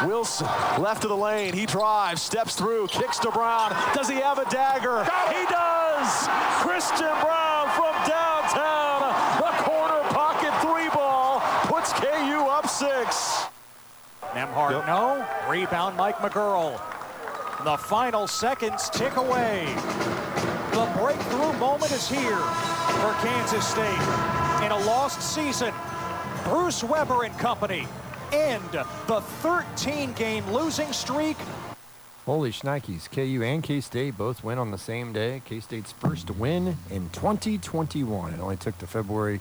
Wilson, left of the lane. He drives, steps through, kicks to Brown. Does he have a dagger? He does! Christian Brown from downtown. The corner pocket three ball puts KU up 6. Nembhard, no. Rebound, Mike McGurl. The final seconds tick away. The breakthrough moment is here for Kansas State. In a lost season, Bruce Weber and company end the 13-game losing streak. Holy shnikes, KU and K-State both win on the same day. K-State's first win in 2021. It only took to February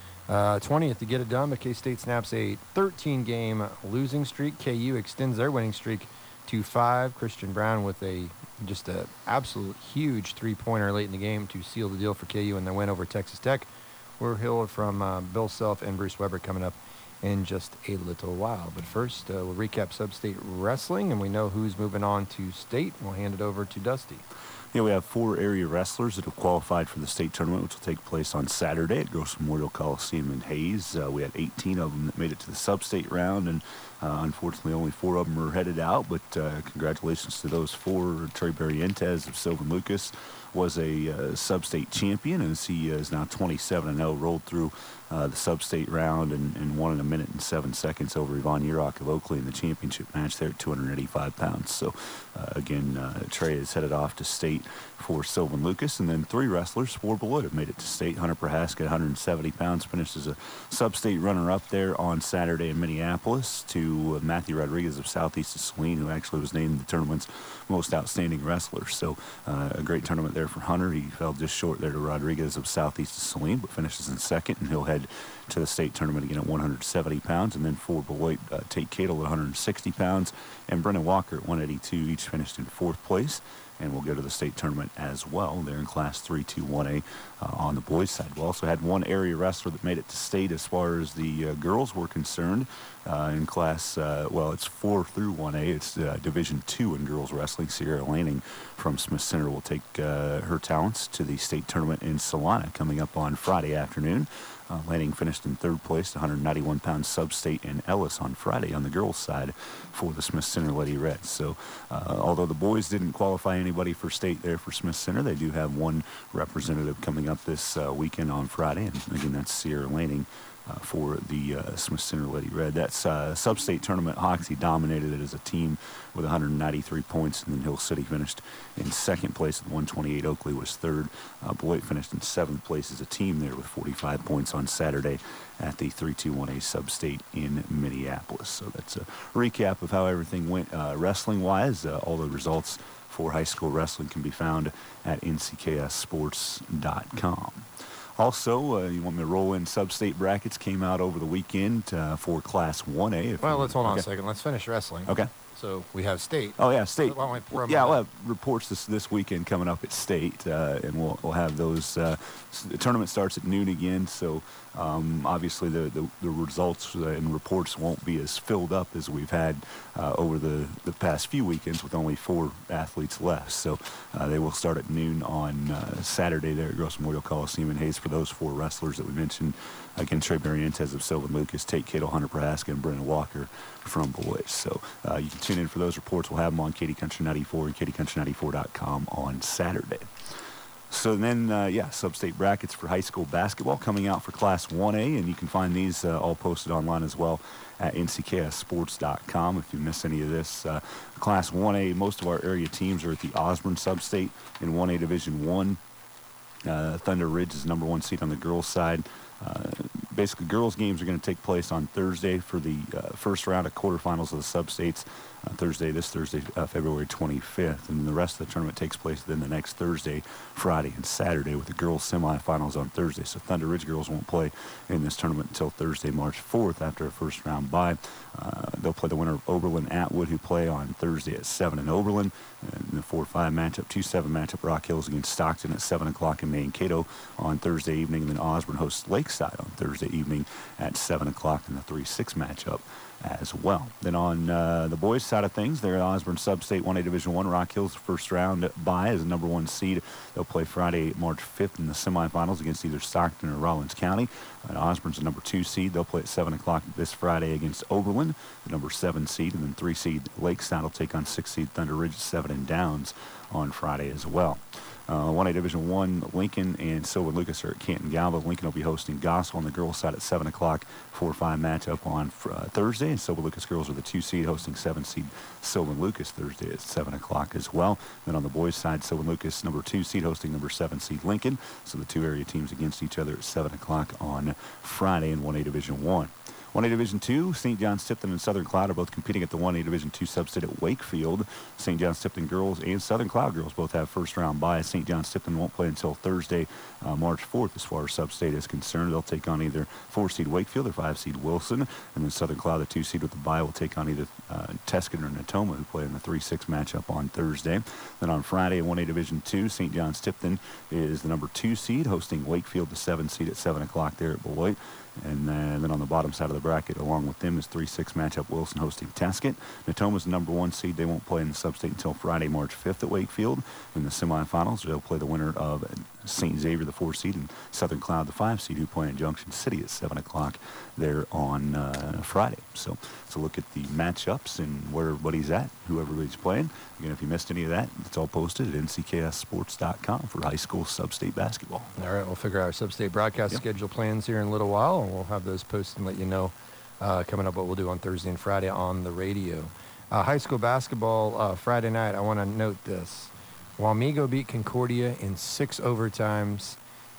20th to get it done, but K-State snaps a 13-game losing streak. KU extends their winning streak to 5. Christian Brown with just an absolute huge three-pointer late in the game to seal the deal for KU in their win over Texas Tech. We'll hear from Bill Self and Bruce Weber coming up in just a little while. But first, we'll recap Sub-State Wrestling, and we know who's moving on to State. We'll hand it over to Dusty. Yeah, we have 4 area wrestlers that have qualified for the state tournament, which will take place on Saturday at Gross Memorial Coliseum in Hayes. We had 18 of them that made it to the sub-state round, and unfortunately only 4 of them are headed out, but congratulations to those 4. Trey Barrientos of Sylvan Lucas was a sub-state champion, as he is now 27-0, rolled through the sub-state round and won in 1 minute and 7 seconds over Yvonne Urach of Oakley in the championship match there at 285 pounds. So, again, Trey is headed off to state for Sylvan Lucas. And then 3 wrestlers for Beloit have made it to state. Hunter Prohaska at 170 pounds finished as a sub-state runner-up there on Saturday in Minneapolis to Matthew Rodriguez of Southeast of Saline, who actually was named the tournament's most outstanding wrestler. So, a great tournament there for Hunter. He fell just short there to Rodriguez of Southeast of Saline, but finishes in second, and he'll head to the state tournament again at 170 pounds. And then for Beloit, Tate Cadle at 160 pounds and Brennan Walker at 182, each finished in 4th place. And we'll go to the state tournament as well. They're in Class 3-2-1A on the boys' side. We also had 1 area wrestler that made it to state as far as the girls were concerned in Class, it's 4 through 1A. It's Division 2 in girls wrestling. Sierra Lanning from Smith Center will take her talents to the state tournament in Solana coming up on Friday afternoon. Lanning finished in 3rd place, 191-pound sub-state in Ellis on Friday on the girls' side for the Smith Center Lady Reds. So, although the boys didn't qualify anybody for state there for Smith Center, they do have 1 representative coming up this weekend on Friday, and again, that's Sierra Lanning for the Smith Center Lady Red. That's sub-state tournament. Hoxie dominated it as a team with 193 points, and then Hill City finished in 2nd place with 128. Oakley was 3rd. Beloit finished in 7th place as a team there with 45 points on Saturday at the 3-2-1A sub-state in Minneapolis. So that's a recap of how everything went wrestling-wise. All the results for high school wrestling can be found at ncssports.com. Also, you want me to roll in sub-state brackets came out over the weekend for Class 1A. Well, let's hold on a second. Let's finish wrestling. Okay. So we have state. Oh, yeah, state. Why don't we we'll have reports this weekend coming up at state, and we'll have those. The tournament starts at noon again, so obviously the results and reports won't be as filled up as we've had over the past few weekends with only 4 athletes left. So they will start at noon on Saturday there at Gross Memorial Coliseum in Hayes for those 4 wrestlers that we mentioned. Again, Trey Barrientos of Sylvan Lucas, Tate Cadle, Hunter Prohaska, and Brennan Walker from Beloit. So you can tune in for those reports. We'll have them on Katy Country 94 and KatyCountry94.com on Saturday. So then, sub-state brackets for high school basketball coming out for Class 1A, and you can find these all posted online as well at ncksports.com if you miss any of this. Class 1A, most of our area teams are at the Osborne sub-state in 1A Division 1. Thunder Ridge is number 1 seed on the girls' side. Basically, girls' games are going to take place on Thursday for the first round of quarterfinals of the sub-states. This Thursday, February 25th. And the rest of the tournament takes place then the next Thursday, Friday, and Saturday with the girls' semifinals on Thursday. So Thunder Ridge girls won't play in this tournament until Thursday, March 4th after a first round bye. They'll play the winner of Oberlin-Atwood, who play on Thursday at 7 in Oberlin. In the 4-5 matchup, 2-7 matchup, Rock Hills against Stockton at 7 o'clock in Mankato on Thursday evening. And then Osborne hosts Lakeside on Thursday evening at 7 o'clock in the 3-6 matchup. as well. Then on the boys' side of things, they're Osborne Sub-State 1A Division I. Rock Hill's first round bye as the number 1 seed. They'll play Friday, March 5th in the semifinals against either Stockton or Rollins County. And Osborne's the number 2 seed. They'll play at 7 o'clock this Friday against Oberlin, the number 7 seed. And then 3 seed Lakeside will take on 6 seed Thunder Ridge at 7 and Downs on Friday as well. 1A Division I, Lincoln and Sylvan Lucas are at Canton Galva. Lincoln will be hosting Gospel on the girls' side at 7 o'clock, 4-5 matchup on Thursday. And Sylvan Lucas girls are the 2 seed hosting 7 seed Sylvan Lucas Thursday at 7 o'clock as well. Then on the boys' side, Sylvan Lucas number 2 seed hosting number 7 seed Lincoln. So the 2 area teams against each other at 7 o'clock on Friday in 1A Division I. 1A Division II, St. John's Tipton and Southern Cloud are both competing at the 1A Division II sub-state at Wakefield. St. John's Tipton girls and Southern Cloud girls both have first-round bye. St. John's Tipton won't play until Thursday, March 4th, as far as sub-state is concerned. They'll take on either 4-seed Wakefield or 5-seed Wilson. And then Southern Cloud, the 2-seed with the bye, will take on either Tuscan or Natoma, who play in the 3-6 matchup on Thursday. Then on Friday, 1A Division II, St. John's Tipton is the number 2 seed, hosting Wakefield, the 7 seed at 7 o'clock there at Beloit. And then on the bottom side of the bracket, along with them, is 3-6 matchup Wilson hosting Tasket. Natoma's the number 1 seed. They won't play in the sub-state until Friday, March 5th at Wakefield. In the semifinals, they'll play the winner of St. Xavier, the 4 seed, and Southern Cloud, the 5 seed, who play in Junction City at 7 o'clock there on Friday. So let's look at the matchups and where everybody's at, who everybody's playing. Again, if you missed any of that, it's all posted at nckssports.com for high school sub-state basketball. All right, we'll figure out our sub-state broadcast schedule plans here in a little while, and we'll have those posted and let you know coming up what we'll do on Thursday and Friday on the radio. High school basketball Friday night, I want to note this. Wamego beat Concordia in 6 overtimes,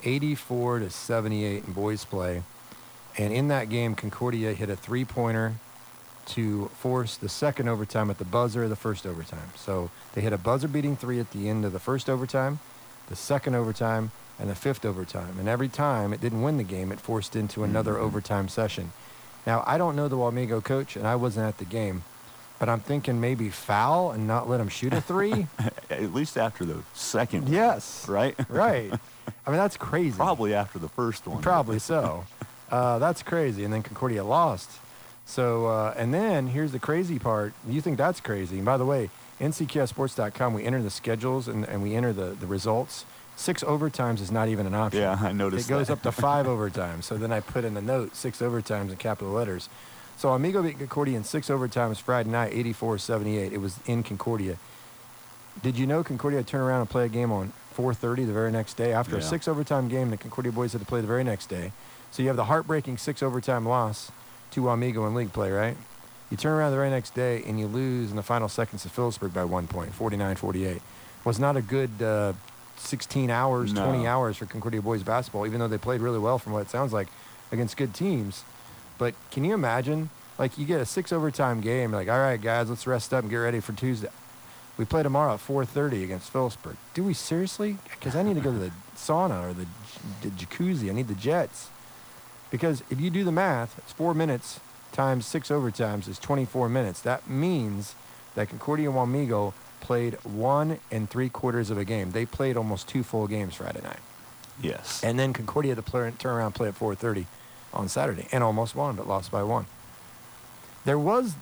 84-78 in boys play. And in that game, Concordia hit a 3-pointer to force the second overtime at the buzzer of the first overtime. So they hit a buzzer-beating 3 at the end of the first overtime, the second overtime, and the 5th overtime. And every time it didn't win the game, it forced into another overtime session. Now, I don't know the Wamego coach, and I wasn't at the game, but I'm thinking maybe foul and not let him shoot a 3. At least after the second one. Yes. Right? Right. I mean, that's crazy. Probably after the first one. Probably so. That's crazy. And then Concordia lost. So, and then here's the crazy part. You think that's crazy. And by the way, NCKSports.com, we enter the schedules and we enter the results. 6 overtimes is not even an option. Yeah, I noticed It goes that. up to 5 overtimes. So then I put in the note, 6 overtimes in capital letters. So Amigo beat Concordia in 6 overtimes Friday night, 84-78. It was in Concordia. Did you know Concordia had to turn around and play a game on 4:30 the very next day? After a 6 overtime game, the Concordia boys had to play the very next day. So you have the heartbreaking 6 overtime loss to Amigo in league play, right? You turn around the very next day and you lose in the final seconds to Phillipsburg by 1 point, 49-48. Was not a good 16 hours, 20 hours for Concordia boys basketball, even though they played really well from what it sounds like against good teams. But can you imagine, like, you get a 6 overtime game, like, all right, guys, let's rest up and get ready for Tuesday. We play tomorrow at 4:30 against Phillipsburg. Do we seriously? Because I need to go to the sauna or the jacuzzi. I need the jets. Because if you do the math, it's 4 minutes times 6 overtimes is 24 minutes. That means that Concordia and Wamego played 1 3/4 of a game. They played almost 2 full games Friday night. Yes. And then Concordia had to turn around and play at 4:30 on Saturday and almost won, but lost by 1. There was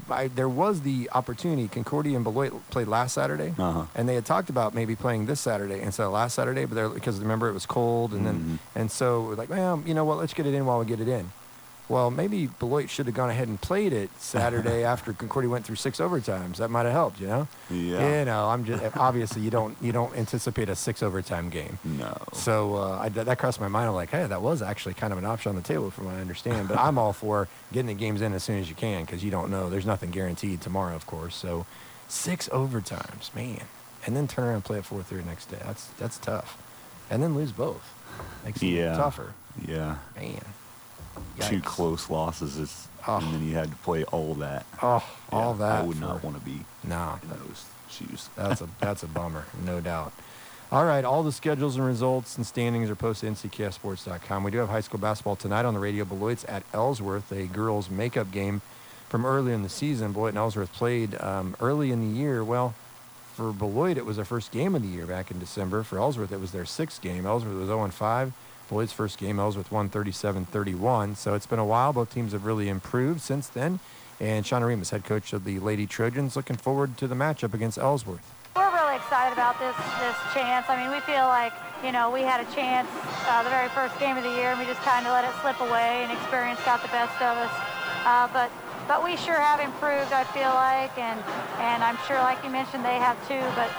the opportunity. Concordia and Beloit played last Saturday, and they had talked about maybe playing this Saturday instead of last Saturday, but because remember it was cold, and then and so we're like, well, you know what? Let's get it in while we get it in. Well, maybe Beloit should have gone ahead and played it Saturday after Concordia went through 6 overtimes. That might have helped, you know. Yeah. You know, I'm just obviously you don't anticipate a 6 overtime game. No. So that crossed my mind. I'm like, hey, that was actually kind of an option on the table from what I understand. But I'm all for getting the games in as soon as you can because you don't know. There's nothing guaranteed tomorrow, of course. So 6 overtimes, man, and then turn around and play at 4:30 next day. That's tough, and then lose both. Makes it tougher. Yeah. Man. 2 Yikes. close losses, and then you had to play all that. Oh, all that. I would not want to be in those shoes. That's a bummer, no doubt. All right, all the schedules and results and standings are posted at nckssports.com. We do have high school basketball tonight on the radio. Beloit's at Ellsworth, a girls' makeup game from earlier in the season. Beloit and Ellsworth played early in the year. Well, for Beloit, it was their first game of the year back in December. For Ellsworth, it was their 6th game. Ellsworth was 0-5. Beloit's first game, Ellsworth won 37-31. So it's been a while. Both teams have really improved since then. And Shauna Remus, head coach of the Lady Trojans, looking forward to the matchup against Ellsworth. We're really excited about this chance. I mean, we feel like, you know, we had a chance the very first game of the year, and we just kind of let it slip away, and experience got the best of us. But we sure have improved, I feel like, and I'm sure, like you mentioned, they have too. But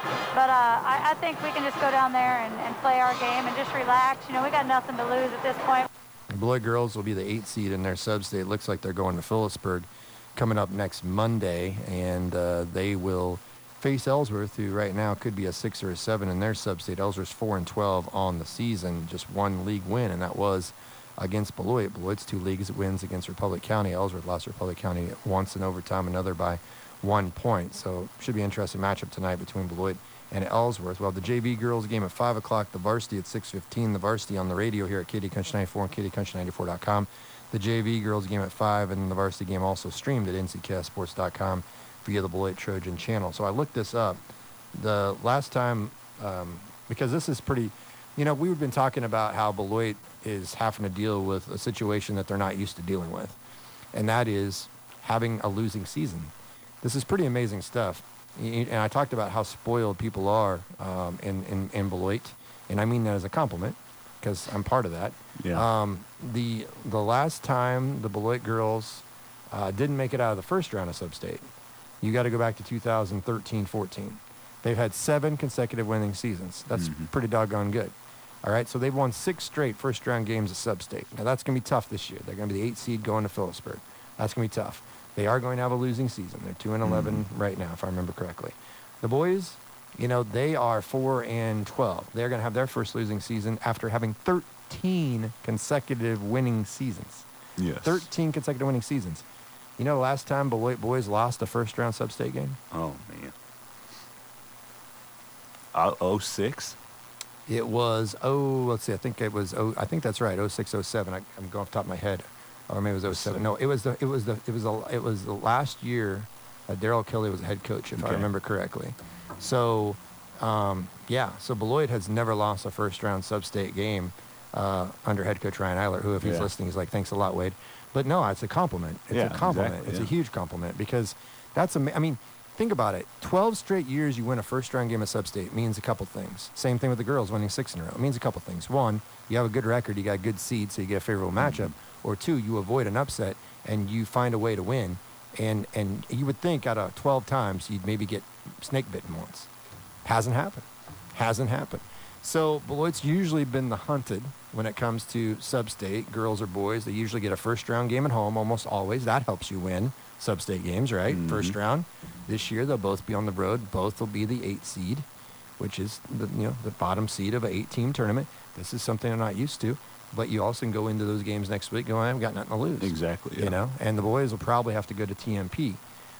I think we can just go down there and play our game and just relax. You know, we got nothing to lose at this point. The Beloit girls will be the 8th seed in their sub-state. It looks like they're going to Phillipsburg coming up next Monday, and they will face Ellsworth, who right now could be a 6 or a 7 in their sub-state. Ellsworth's 4-12 on the season, just one league win, and that was against Beloit. Beloit's 2 league wins against Republic County. Ellsworth lost Republic County once in overtime, another by 1 point. So should be an interesting matchup tonight between Beloit and Ellsworth. Well, the JV girls game at 5 o'clock, the varsity at 6:15. The varsity on the radio here at KD Country 94 and KDCountry94.com. The JV girls game at 5, and the varsity game also streamed at NCKSports.com via the Beloit Trojan channel. So I looked this up. The last time, because this is pretty, you know, we've been talking about how Beloit is having to deal with a situation that they're not used to dealing with, and that is having a losing season. This is pretty amazing stuff. And I talked about how spoiled people are in Beloit, and I mean that as a compliment because I'm part of that. Yeah. The last time the Beloit girls didn't make it out of the first round of sub-state, you got to go back to 2013-14. They've had 7 consecutive winning seasons. That's pretty doggone good. All right, so they've won 6 straight first-round games of sub-state. Now, that's going to be tough this year. They're going to be the 8th seed going to Phillipsburg. That's going to be tough. They are going to have a losing season. They're 2-11 right now, if I remember correctly. The boys, you know, they are 4-12. They're going to have their first losing season after having 13 consecutive winning seasons. Yes. 13 consecutive winning seasons. You know, last time Beloit boys lost a first-round sub-state game? Oh, man. 06? It was, let's see, I think that's right, 06, 07. I'm going off the top of my head. Or maybe it was 07. No, it was the last year Daryl Kelly was the head coach, if I remember correctly. So, so Beloit has never lost a first-round sub-state game under head coach Ryan Eiler, who, if he's listening, he's like, thanks a lot, Wade. But no, it's a compliment. It's a compliment. Exactly, it's a huge compliment because that's I mean, think about it. 12 straight years you win a first-round game of sub-state means a couple things. Same thing with the girls winning 6 in a row. It means a couple things. 1, you have a good record, you got a good seed, so you get a favorable matchup. Or 2, you avoid an upset and you find a way to win. And you would think out of 12 times you'd maybe get snake bitten once. Hasn't happened. So Beloit's usually been the hunted when it comes to sub-state, girls or boys. They usually get a first-round game at home almost always. That helps you win sub-state games, right? First round. This year they'll both be on the road. Both will be the 8th seed, which is the bottom seed of an 8-team tournament. This is something they're not used to. But you also can go into those games next week going, I've got nothing to lose. Exactly, yeah. You know, and the boys will probably have to go to TMP.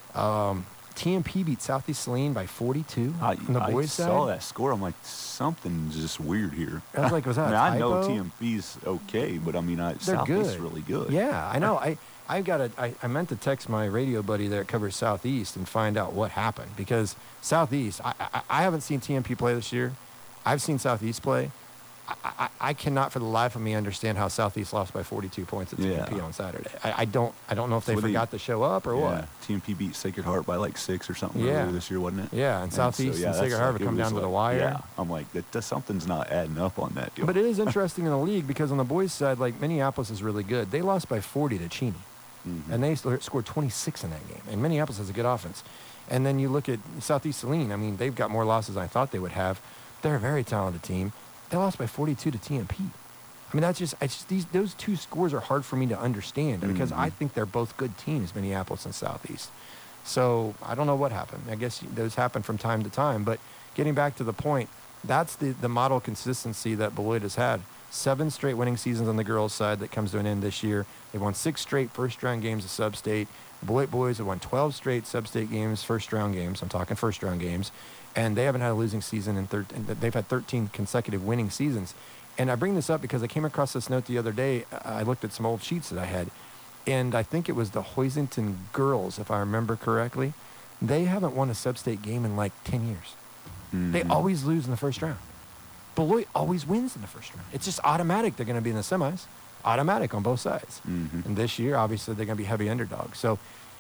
TMP beat Southeast Saline by 42 on the boys' side. I saw that score. I'm like, something's just weird here. I was like, was that I mean, a typo? I know TMP's okay, but I mean, Southeast's really good. Yeah, I know. I meant to text my radio buddy that covers Southeast and find out what happened because Southeast, I haven't seen TMP play this year. I've seen Southeast play. I cannot for the life of me understand how Southeast lost by 42 points at TMP on Saturday. I don't know if they forgot to show up or what. TMP beat Sacred Heart by like 6 or something earlier this year, wasn't it? Yeah, and Southeast and Sacred Heart come down to the wire. Yeah, I'm like, something's not adding up on that deal. But it is interesting in the league because on the boys' side, like Minneapolis is really good. They lost by 40 to Cheney, and they scored 26 in that game. And Minneapolis has a good offense. And then you look at Southeast Saline. I mean, they've got more losses than I thought they would have. They're a very talented team. They lost by 42 to TMP. I mean, those two scores are hard for me to understand because I think they're both good teams, Minneapolis and Southeast. So I don't know what happened. I guess those happen from time to time. But getting back to the point, that's the model consistency that Beloit has had. 7 straight winning seasons on the girls' side that comes to an end this year. They won 6 straight first-round games of sub-state. The Beloit boys have won 12 straight sub-state games, first-round games. I'm talking first-round games. And they haven't had a losing season they've had 13 consecutive winning seasons. And I bring this up because I came across this note the other day. I looked at some old sheets that I had, and I think it was the Hoisington girls, if I remember correctly. They haven't won a sub-state game in like 10 years. They always lose in the first round. Beloit always wins in the first round. It's just automatic they're going to be in the semis. Automatic on both sides. And this year, obviously, they're going to be heavy underdogs. So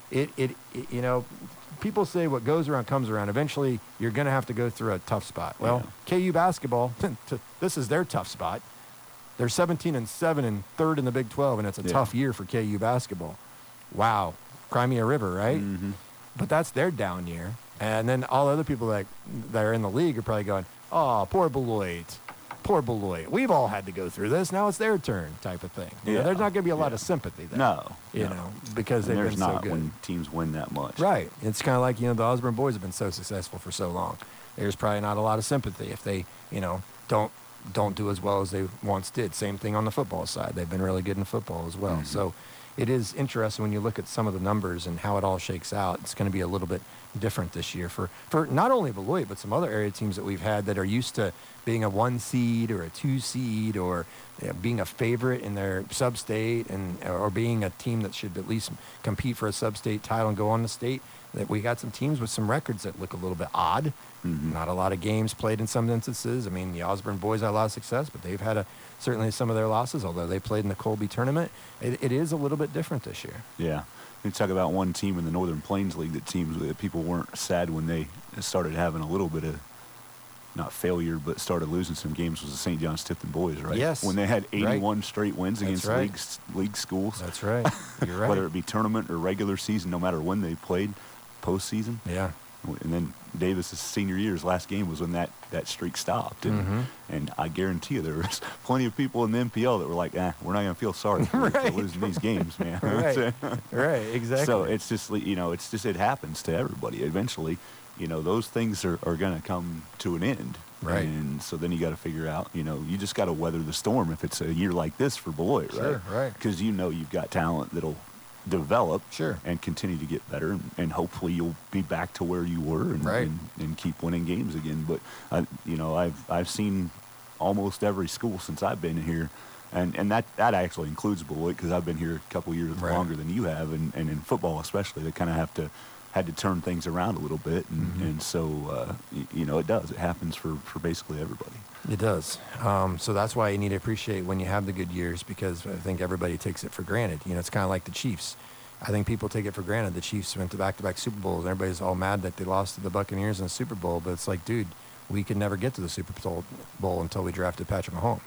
you know, people say what goes around comes around. Eventually, you're going to have to go through a tough spot. Well, KU basketball, this is their tough spot. They're 17-7 and third in the Big 12, and it's a tough year for KU basketball. Wow, Crimea River, right? Mm-hmm. But that's their down year. And then all other people that are in the league are probably going, oh, poor Beloit. Poor Beloit. We've all had to go through this. Now it's their turn type of thing. You know, there's not going to be a lot of sympathy there. No. You know, because they've been so good. When teams win that much. Right. It's kind of like, you know, the Osborne boys have been so successful for so long. There's probably not a lot of sympathy if they, you know, don't do as well as they once did. Same thing on the football side. They've been really good in football as well. Mm-hmm. So it is interesting when you look at some of the numbers and how it all shakes out. It's going to be a little bit different this year for not only Beloit, but some other area teams that we've had that are used to being a 1 seed or a 2 seed or being a favorite in their sub-state or being a team that should at least compete for a sub-state title and go on the state. That we got some teams with some records that look a little bit odd. Mm-hmm. Not a lot of games played in some instances. I mean, the Osborne boys had a lot of success, but they've had certainly some of their losses, although they played in the Colby tournament. It is a little bit different this year. Yeah. You talk about one team in the Northern Plains League that people weren't sad when they started having a little bit of, not failure, but started losing some games was the St. John's Tipton boys, right? Yes. When they had 81 straight wins against league schools. That's right. You're right. Whether it be tournament or regular season, no matter when they played, postseason. Yeah. And then Davis's senior year's last game was when that streak stopped. And I guarantee you there was plenty of people in the MPL that were like, we're not going to feel sorry for losing these games, man. Right, exactly. So it's just, you know, it happens to everybody. Eventually, you know, those things are going to come to an end. Right. And so then you got to figure out, you know, you just got to weather the storm if it's a year like this for Beloit, right? Sure, right. Because you know you've got talent that'll develop and continue to get better, and hopefully you'll be back to where you were and keep winning games again. But you know, I've seen almost every school since I've been here, and that actually includes Beloit because I've been here a couple years longer than you have, and in football especially, they kind of had to turn things around a little bit, and so you know, it happens for basically everybody. It does. So that's why you need to appreciate when you have the good years, because I think everybody takes it for granted. You know, it's kind of like the Chiefs. I think people take it for granted. The Chiefs went to back-to-back Super Bowls, and everybody's all mad that they lost to the Buccaneers in the Super Bowl. But it's like, dude, we could never get to the Super Bowl until we drafted Patrick Mahomes.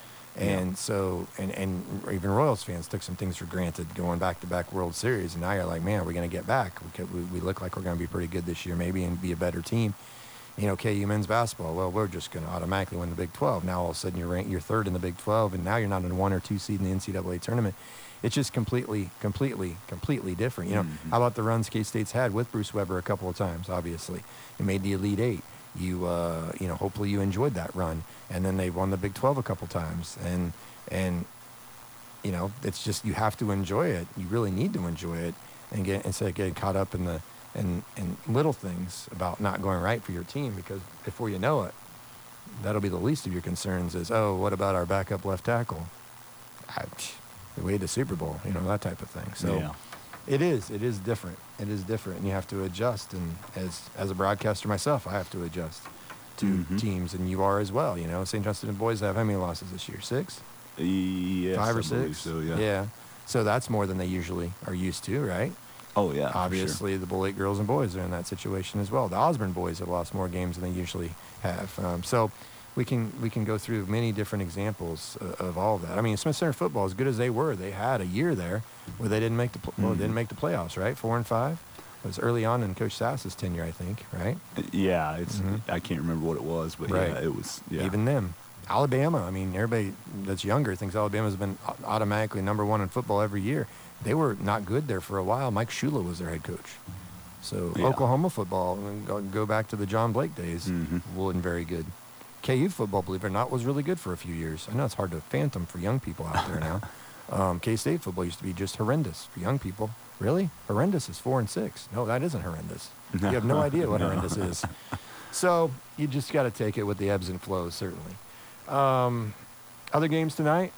And so, and even Royals fans took some things for granted going back-to-back World Series. And now you're like, man, are we going to get back? We look like we're going to be pretty good this year maybe and be a better team. You know, KU men's basketball, well, we're just going to automatically win the Big 12. Now all of a sudden you're third in the Big 12, and now you're not in 1 or 2 seed in the NCAA tournament. It's just completely different. You know, how about the runs K-State's had with Bruce Weber a couple of times, obviously. It made the Elite Eight. You know, hopefully you enjoyed that run. And then they've won the Big 12 a couple times. And you know, it's just, you have to enjoy it. You really need to enjoy it instead of getting caught up in the little things about not going right for your team, because before you know it, that'll be the least of your concerns is, oh, what about our backup left tackle? We made the Super Bowl, you know, that type of thing. So it is different. It is different, and you have to adjust. And as a broadcaster myself, I have to adjust to teams, and you are as well. You know, St. Johnston boys have how many losses this year? 6? Yes, 5 or 6? So, yeah. So that's more than they usually are used to, right? Oh, yeah. Obviously, the Beloit girls and boys are in that situation as well. The Osborne boys have lost more games than they usually have. So we can go through many different examples of all of that. I mean, Smith Center football, as good as they were, they had a year there where they didn't make the playoffs, right? 4-5. It was early on in Coach Sass's tenure, I think, right? Yeah, it's I can't remember what it was, but yeah, it was. Yeah. Even them. Alabama, I mean, everybody that's younger thinks Alabama's been automatically number 1 in football every year. They were not good there for a while. Mike Shula was their head coach. So Oklahoma football, go back to the John Blake days, wasn't very good. KU football, believe it or not, was really good for a few years. I know it's hard to fathom for young people out there now. K-State football used to be just horrendous for young people. Really? Horrendous is 4-6. No, that isn't horrendous. You have no idea what horrendous is. So you just got to take it with the ebbs and flows, certainly. Other games tonight,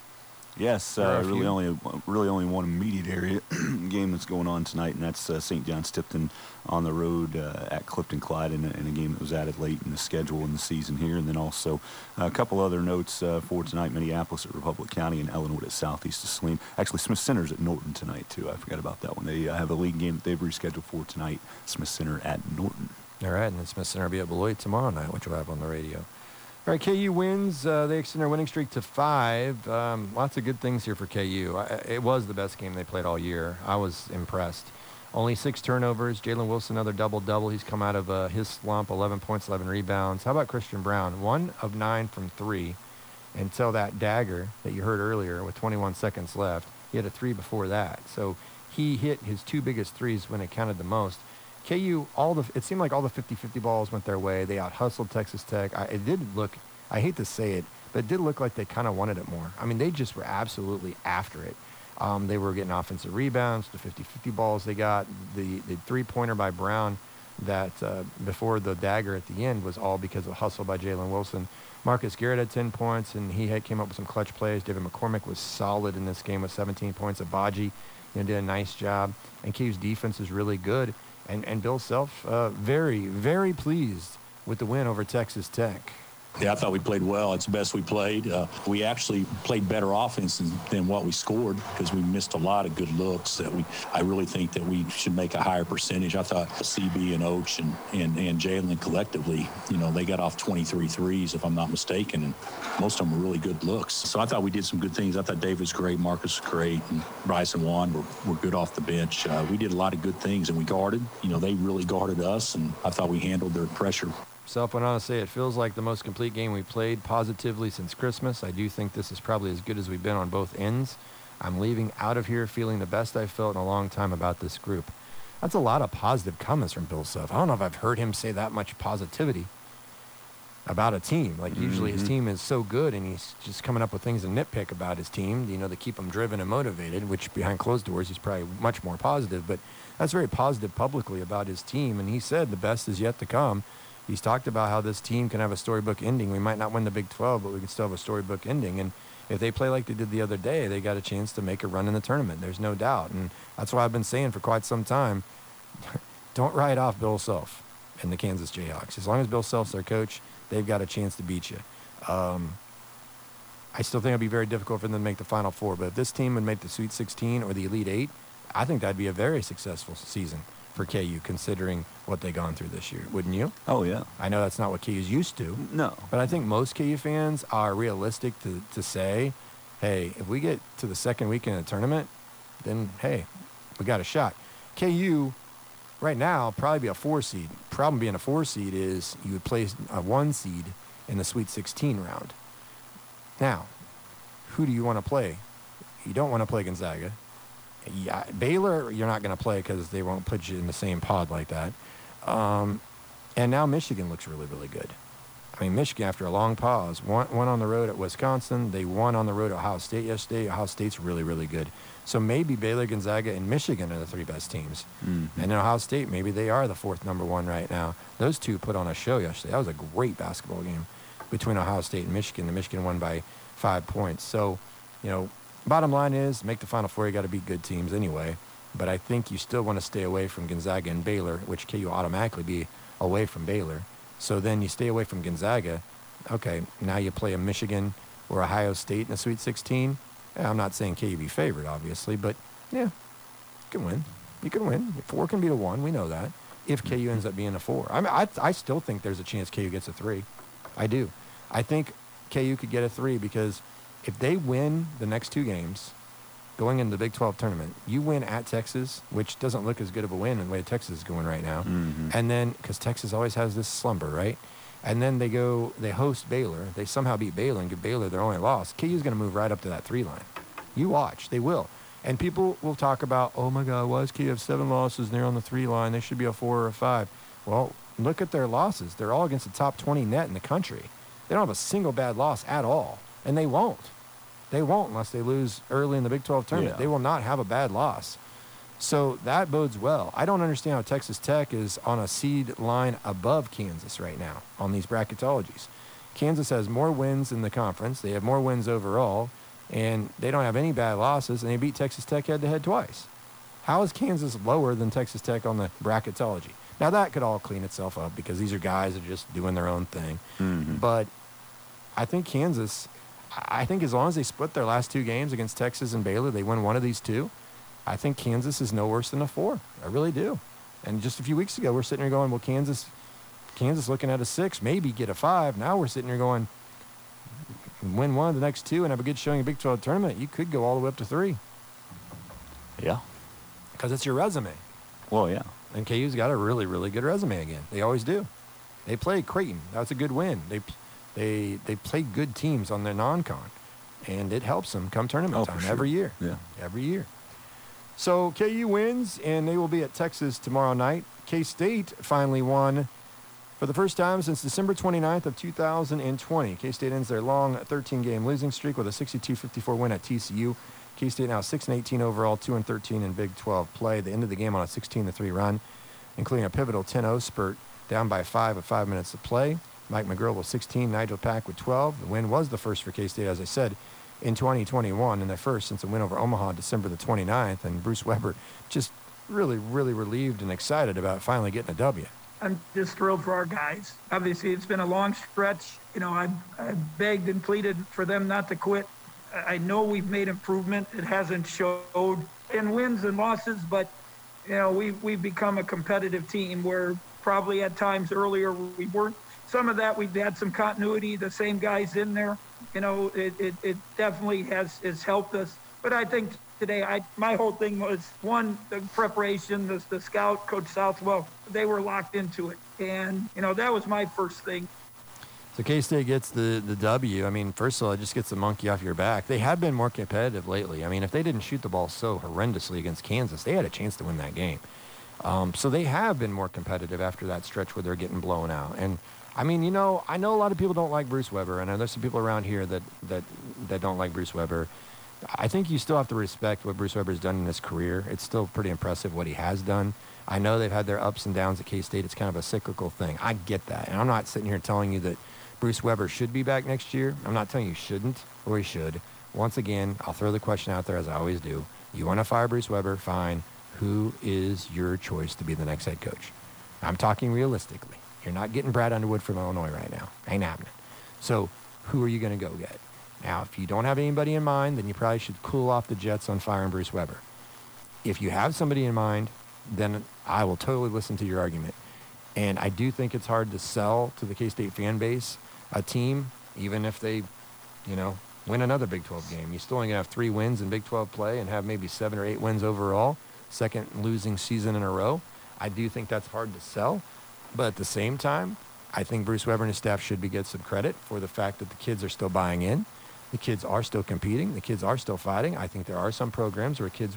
Yes, really only one immediate area game that's going on tonight, and that's St. John's Tipton on the road at Clifton Clyde in a game that was added late in the schedule in the season here. And then also a couple other notes for tonight: Minneapolis at Republic County and Ellenwood at Southeast of Saline. Actually, Smith Center's at Norton tonight too. I forgot about that one. They have a league game that they've rescheduled for tonight. Smith Center at Norton. All right, and then Smith Center will be at Beloit tomorrow night, which we'll have on the radio. All right, KU wins. They extend their winning streak to 5. Lots of good things here for KU. It was the best game they played all year. I was impressed. Only 6 turnovers. Jalen Wilson, another double-double. He's come out of his slump, 11 points, 11 rebounds. How about Christian Brown? 1 of 9 from 3 until that dagger that you heard earlier with 21 seconds left. He had a 3 before that. So he hit his 2 biggest threes when it counted the most. KU, it seemed like all the 50-50 balls went their way. They out-hustled Texas Tech. It did look, I hate to say it, but it did look like they kind of wanted it more. I mean, they just were absolutely after it. They were getting offensive rebounds, the 50-50 balls they got. The three-pointer by Brown that before the dagger at the end was all because of hustle by Jalen Wilson. Marcus Garrett had 10 points, and he came up with some clutch plays. David McCormick was solid in this game with 17 points. Abaji did a nice job. And KU's defense is really good. And Bill Self, very, very pleased with the win over Texas Tech. Yeah, I thought we played well. It's the best we played. We actually played better offense than what we scored because we missed a lot of good looks. I really think that we should make a higher percentage. I thought CB and Oach and Jalen collectively, they got off 23 threes, if I'm not mistaken, and most of them were really good looks. So I thought we did some good things. I thought David was great, Marcus was great, and Bryce and Juan were good off the bench. We did a lot of good things, and we guarded. They really guarded us, and I thought we handled their pressure. Self went on to say, it feels like the most complete game we played positively since Christmas. I do think this is probably as good as we've been on both ends. I'm leaving out of here feeling the best I've felt in a long time about this group. That's a lot of positive comments from Bill Self. I don't know if I've heard him say that much positivity about a team. Like, usually his team is so good, and he's just coming up with things to nitpick about his team, to keep him driven and motivated, which behind closed doors, he's probably much more positive. But that's very positive publicly about his team, and he said the best is yet to come. He's talked about how this team can have a storybook ending. We might not win the Big 12, but we can still have a storybook ending. And if they play like they did the other day, they got a chance to make a run in the tournament. There's no doubt. And that's why I've been saying for quite some time, don't write off Bill Self and the Kansas Jayhawks. As long as Bill Self's their coach, they've got a chance to beat you. I still think it'll be very difficult for them to make the Final Four. But if this team would make the Sweet 16 or the Elite 8, I think that'd be a very successful season for KU, considering what they've gone through this year. Wouldn't you? Oh, yeah. I know that's not what KU's used to. No. But I think most KU fans are realistic to say, hey, if we get to the second weekend of the tournament, then, hey, we got a shot. KU, right now, probably be a 4 seed. Problem being a 4 seed is you would place a 1 seed in the Sweet 16 round. Now, who do you want to play? You don't want to play Gonzaga. Yeah, Baylor, you're not going to play because they won't put you in the same pod like that. And now Michigan looks really, really good. I mean, Michigan, after a long pause, won on the road at Wisconsin. They won on the road at Ohio State yesterday. Ohio State's really, really good. So maybe Baylor, Gonzaga, and Michigan are the 3 best teams. Mm-hmm. And in Ohio State, maybe they are the 4th number 1 right now. Those 2 put on a show yesterday. That was a great basketball game between Ohio State and Michigan. The Michigan won by 5 points. So, bottom line is, make the Final Four, you got to beat good teams anyway. But I think you still want to stay away from Gonzaga and Baylor, which KU automatically be away from Baylor. So then you stay away from Gonzaga. Okay, now you play a Michigan or Ohio State in the Sweet 16. Yeah, I'm not saying KU be favored, obviously, but yeah, you can win. You can win. 4 can beat a 1. We know that. If KU ends up being a 4. I mean, I still think there's a chance KU gets a 3. I do. I think KU could get a 3 because if they win the next 2 games going into the Big 12 tournament, you win at Texas, which doesn't look as good of a win in the way Texas is going right now. Mm-hmm. And then, because Texas always has this slumber, right? And then they host Baylor. They somehow beat Baylor and give Baylor their only loss. KU's going to move right up to that 3 line. You watch. They will. And people will talk about, oh, my God, why does KU have 7 losses and they're on the 3 line? They should be a 4 or a 5. Well, look at their losses. They're all against the top 20 net in the country. They don't have a single bad loss at all. And they won't. They won't unless they lose early in the Big 12 tournament. Yeah. They will not have a bad loss. So that bodes well. I don't understand how Texas Tech is on a seed line above Kansas right now on these bracketologies. Kansas has more wins in the conference. They have more wins overall. and they don't have any bad losses, and they beat Texas Tech head-to-head twice. How is Kansas lower than Texas Tech on the bracketology? Now, that could all clean itself up because these are guys that are just doing their own thing. Mm-hmm. But I think Kansas, I think as long as they split their last 2 games against Texas and Baylor, they win one of these 2, I think Kansas is no worse than a 4. I really do. And just a few weeks ago, we're sitting here going, well, Kansas looking at a 6, maybe get a 5. Now we're sitting here going, win one of the next 2 and have a good showing in Big 12 tournament, you could go all the way up to 3. Yeah. Because it's your resume. Well, yeah. And KU's got a really, really good resume again. They always do. They played Creighton. That's a good win. They played good teams on their non-con, and it helps them come tournament time every year. Yeah. Every year. So KU wins, and they will be at Texas tomorrow night. K-State finally won for the first time since December 29th of 2020. K-State ends their long 13-game losing streak with a 62-54 win at TCU. K-State now 6-18 overall, 2-13 in Big 12 play. They ended the game on a 16-3 run, including a pivotal 10-0 spurt, down by 5 with 5 minutes to play. Mike McGurl with 16, Nigel Pack with 12. The win was the first for K-State, as I said, in 2021, and their first since a win over Omaha December the 29th. And Bruce Weber just really, really relieved and excited about finally getting a W. I'm just thrilled for our guys. Obviously, it's been a long stretch. You know, I begged and pleaded for them not to quit. I know we've made improvement. It hasn't showed in wins and losses, but, you know, we've become a competitive team where probably at times earlier we weren't. Some of that we've had some continuity, the same guys in there. You know, it definitely has helped us. But I think today, my whole thing was, one, the preparation, the scout, Coach Southwell, they were locked into it. And, you know, that was my first thing. So K-State gets the W. I mean, first of all, it just gets the monkey off your back. They have been more competitive lately. I mean, if they didn't shoot the ball so horrendously against Kansas, they had a chance to win that game. So they have been more competitive after that stretch where they're getting blown out. And, I mean, you know, I know a lot of people don't like Bruce Weber, and there's some people around here that don't like Bruce Weber. I think you still have to respect what Bruce Weber's done in his career. It's still pretty impressive what he has done. I know they've had their ups and downs at K-State. It's kind of a cyclical thing. I get that. And I'm not sitting here telling you that Bruce Weber should be back next year. I'm not telling you shouldn't or he should. Once again, I'll throw the question out there as I always do. You want to fire Bruce Weber? Fine. Who is your choice to be the next head coach? I'm talking realistically. You're not getting Brad Underwood from Illinois right now. Ain't happening. So who are you going to go get? Now, if you don't have anybody in mind, then you probably should cool off the jets on firing Bruce Weber. If you have somebody in mind, then I will totally listen to your argument. And I do think it's hard to sell to the K-State fan base a team, even if they, you know, win another Big 12 game. You still only have 3 wins in Big 12 play and have maybe 7 or 8 wins overall, second losing season in a row. I do think that's hard to sell. But at the same time, I think Bruce Weber and his staff should get some credit for the fact that the kids are still buying in. The kids are still competing. The kids are still fighting. I think there are some programs where kids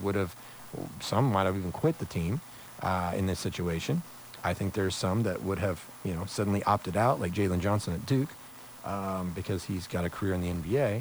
some might have even quit the team in this situation. I think there's some that would have, you know, suddenly opted out, like Jalen Johnson at Duke, because he's got a career in the NBA.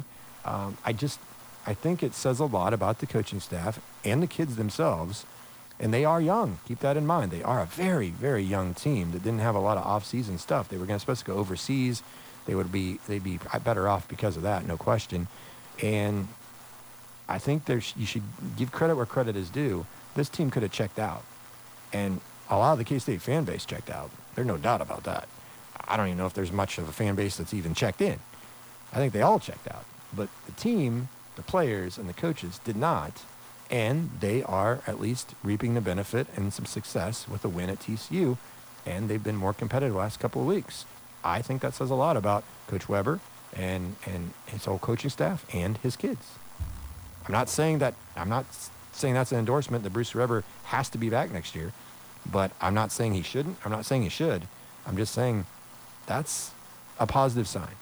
I think it says a lot about the coaching staff and the kids themselves, and they are young. Keep that in mind. They are a very, very young team that didn't have a lot of off-season stuff. They were supposed to go overseas. They'd be better off because of that, no question. And I think you should give credit where credit is due. This team could have checked out, and a lot of the K-State fan base checked out. There's no doubt about that. I don't even know if there's much of a fan base that's even checked in. I think they all checked out. But the team, the players, and the coaches did not, and they are at least reaping the benefit and some success with a win at TCU, and they've been more competitive the last couple of weeks. I think that says a lot about Coach Weber and his whole coaching staff and his kids. I'm not saying that's an endorsement that Bruce Weber has to be back next year, but I'm not saying he shouldn't. I'm not saying he should. I'm just saying that's a positive sign.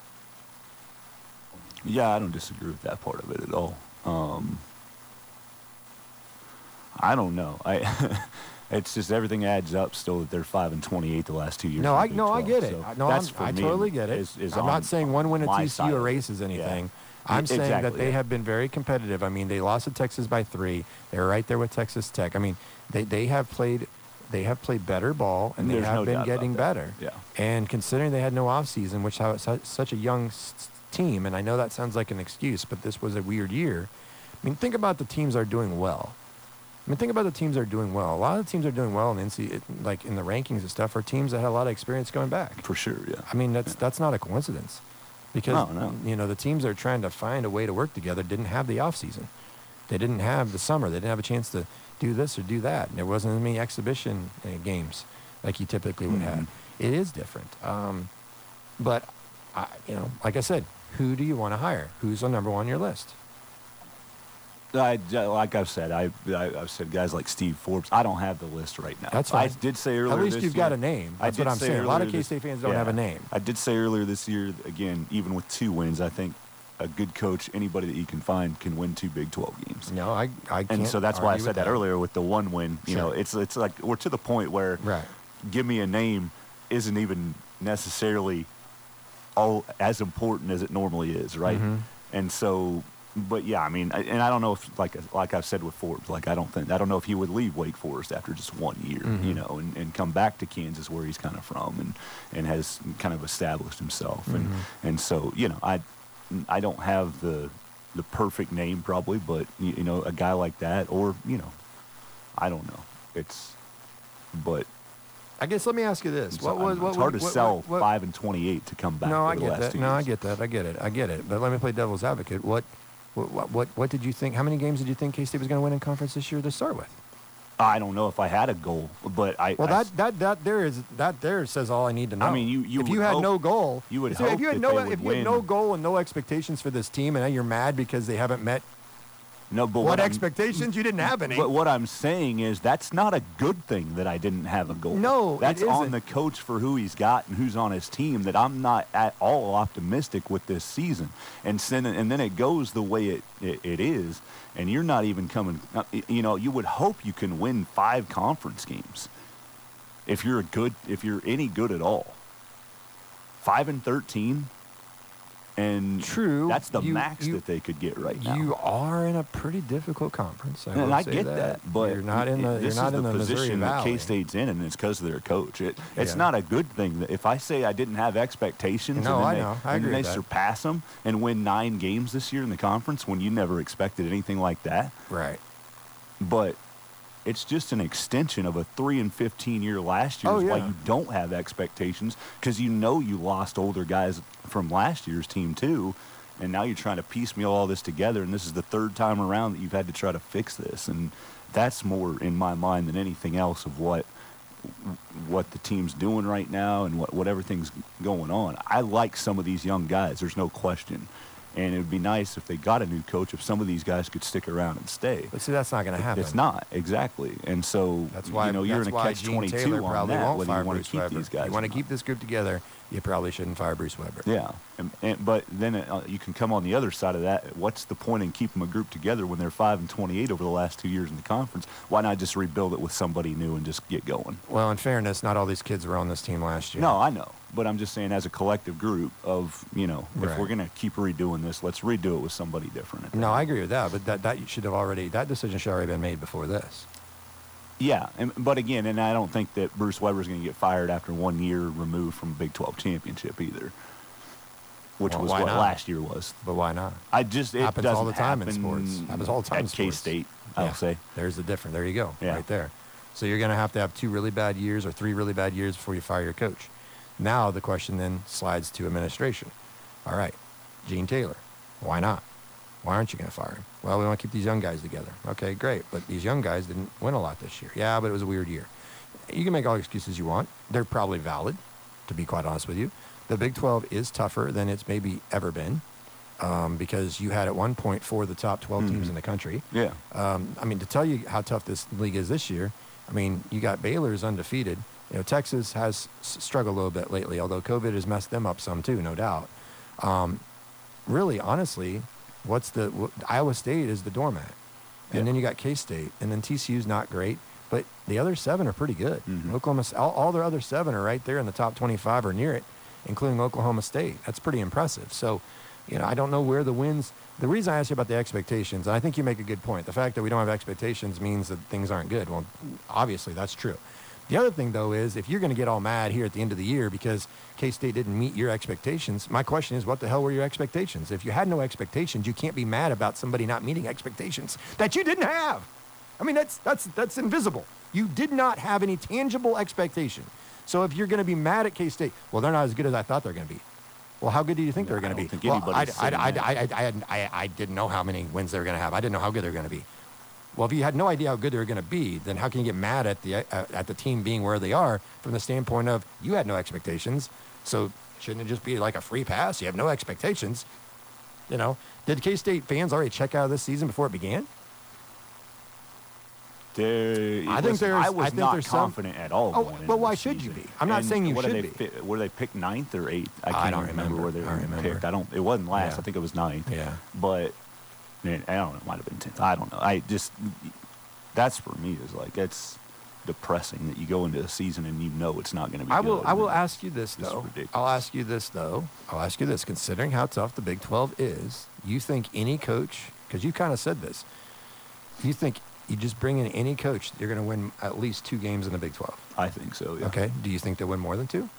Yeah, I don't disagree with that part of it at all. I don't know. It's just everything adds up still that they're 5-28 the last 2 years. I get it. So I totally get it. I'm not saying one win at TCU erases anything. Yeah. I'm saying that they have been very competitive. I mean, they lost to Texas by 3. They were right there with Texas Tech. I mean, they have played better ball, and they have been getting better. Yeah. And considering they had no offseason, which is such a young team, and I know that sounds like an excuse, but this was a weird year. I mean, think about the teams that are doing well. A lot of the teams that are doing well in like in the rankings and stuff are teams that had a lot of experience going back. For sure, yeah. I mean, that's not a coincidence. Because, the teams that are trying to find a way to work together didn't have the offseason. They didn't have the summer. They didn't have a chance to do this or do that. And there wasn't as many exhibition games like you typically would have. It is different. But, like I said, who do you want to hire? Who's on number one on your list? Like I've said, I've said guys like Steve Forbes. I don't have the list right now. That's fine. I did say earlier. At least you've got a name. That's what I'm saying. A lot of K-State fans don't have a name. I did say earlier this year, again, even with 2 wins, I think a good coach, anybody that you can find, can win 2 Big 12 games. No, I can't. And so that's why I said that earlier with the 1 win. You Sure. know, it's like we're to the point where give me a name isn't even necessarily all as important as it normally is, right? And so. But yeah, I mean, and I don't know if, like I've said with Forbes, like I don't know if he would leave Wake Forest after just 1 year, and come back to Kansas where he's kind of from and has kind of established himself, and so I don't have the perfect name probably, but a guy like that, or I don't know, but. I guess let me ask you this: it's hard to sell 5 and 28 to come back. No, I the get last that. 2 No, years. I get that. I get it. But let me play devil's advocate. What did you think? How many games did you think K-State was going to win in conference this year to start with? I don't know if I had a goal, but that there says all I need to know. I mean, if you had no goal, you would if hope you had that no they would if you had win. no goal and no expectations for this team, and now you're mad because they haven't met. No, but what expectations? You didn't have any. But what I'm saying is that's not a good thing that I didn't have a goal. No, that's it on isn't. the coach for who he's got and who's on his team. That I'm not at all optimistic with this season, and then it goes the way it is, and you're not even coming. You would hope you can win 5 conference games if you're any good at all. 5 and 13. And true, that's the max that they could get right now. You are in a pretty difficult conference. I get that, but you're not in the Missouri position that Valley. K-State's in, and it's because of their coach. It's not a good thing. That if I say I didn't have expectations, and then they surpass them and win 9 games this year in the conference when you never expected anything like that, right? But it's just an extension of a 3-15 year last year. Why you don't have expectations, because you lost older guys from last year's team too, and now you're trying to piecemeal all this together, and this is the 3rd time around that you've had to try to fix this, and that's more in my mind than anything else of what the team's doing right now and what everything's going on. I like some of these young guys. There's no question. And it would be nice if they got a new coach, if some of these guys could stick around and stay. But see, that's not going to happen. It's not, exactly. And so, that's why, you're in a catch-22 on that, whether you want to keep these guys. You want to keep this group together, you probably shouldn't fire Bruce Weber. Yeah, but then you can come on the other side of that. What's the point in keeping a group together when they're 5 and 28 over the last 2 years in the conference? Why not just rebuild it with somebody new and just get going? Well, in fairness, not all these kids were on this team last year. No, I know. But I'm just saying, as a collective group of, if we're going to keep redoing this, let's redo it with somebody different. No, I agree with that. But that decision should have already been made before this. Yeah, but again, and I don't think that Bruce Weber's going to get fired after 1 year removed from a Big 12 championship either, which was what last year was. But why not? It happens all the time in happen sports. Happens all the time in at sports. K-State, I'll say. There's the difference. There you go. Yeah. Right there. So you're going to have 2 really bad years or 3 really bad years before you fire your coach. Now the question then slides to administration. All right, Gene Taylor, why not? Why aren't you going to fire him? Well, we want to keep these young guys together. Okay, great, but these young guys didn't win a lot this year. Yeah, but it was a weird year. You can make all the excuses you want. They're probably valid, to be quite honest with you. The Big 12 is tougher than it's maybe ever been because you had at one point 4 of the top 12 teams in the country. Yeah. To tell you how tough this league is this year, you got Baylor's undefeated. Texas has struggled a little bit lately, although COVID has messed them up some too, no doubt. Really, honestly, Iowa State is the doormat. And then you got K-State, and then TCU's not great, but the other 7 are pretty good. Oklahoma, all their other 7 are right there in the top 25 or near it, including Oklahoma State. That's pretty impressive. So, I don't know where the wins. The reason I asked you about the expectations, and I think you make a good point. The fact that we don't have expectations means that things aren't good. Well, obviously that's true. The other thing, though, is if you're going to get all mad here at the end of the year because K-State didn't meet your expectations, my question is, what the hell were your expectations? If you had no expectations, you can't be mad about somebody not meeting expectations that you didn't have. I mean, that's invisible. You did not have any tangible expectation. So if you're going to be mad at K-State, well, they're not as good as I thought they were going to be. Well, how good do you think they were going to be? I didn't know how many wins they were going to have. I didn't know how good they were going to be. Well, if you had no idea how good they were going to be, then how can you get mad at the team being where they are from the standpoint of you had no expectations? So shouldn't it just be like a free pass? You have no expectations. You know, did K-State fans already check out of this season before it began? I was not confident at all. Oh, well, why should you be? I'm not saying you should be. Were they picked 9th or 8th? I don't remember where they were picked. It wasn't last. Yeah. I think it was 9th. Yeah. But I don't know. It might have been 10th. I don't know. That's for me is like, it's depressing that you go into a season and you know it's not going to be good. I will ask you this, though. Ridiculous. I'll ask you this, considering how tough the Big 12 is, you think any coach, because you kind of said this, you think you just bring in any coach, you're going to win at least 2 games in the Big 12? I think so, yeah. Okay. Do you think they'll win more than 2?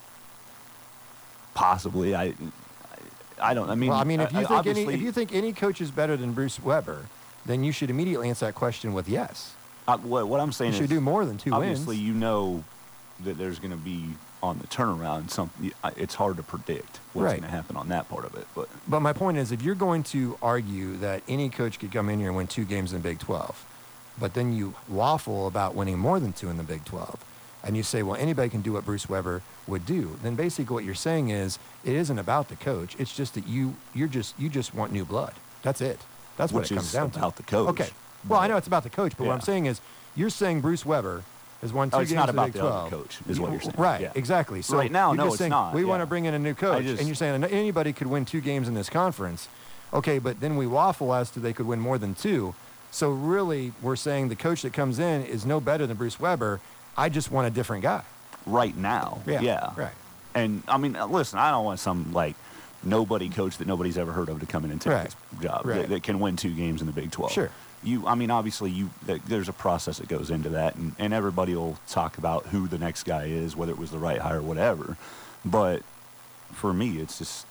Possibly. I don't. I mean, well, I mean, if you think any coach is better than Bruce Weber, then you should immediately answer that question with yes. What I'm saying you is, should do more than 2 wins. Obviously, you know that there's going to be on the turnaround something. It's hard to predict what's going to happen on that part of it. But my point is, if you're going to argue that any coach could come in here and win 2 games in the Big 12, but then you waffle about winning more than 2 in the Big 12, and you say, well, anybody can do what Bruce Weber would do, then basically what you're saying is it isn't about the coach. It's just that you just want new blood. That's it. That's what it comes down to. Which is about the coach. Okay. Well, I know it's about the coach, but what I'm saying is you're saying Bruce Weber has won 2 games in the Big 12. It's not about the other coach, is what you're saying. Right, yeah. exactly. So right now, you're no, just it's saying, not. we want to bring in a new coach, and you're saying anybody could win 2 games in this conference. Okay, but then we waffle as to they could win more than 2. So really, we're saying the coach that comes in is no better than Bruce Weber. I just want a different guy. Right now. Yeah. Right. And, I mean, listen, I don't want some, like, nobody coach that nobody's ever heard of to come in and take this job that can win 2 games in the Big 12. Sure. Obviously, there's a process that goes into that, and everybody will talk about who the next guy is, whether it was the right hire or whatever. But for me, it's just,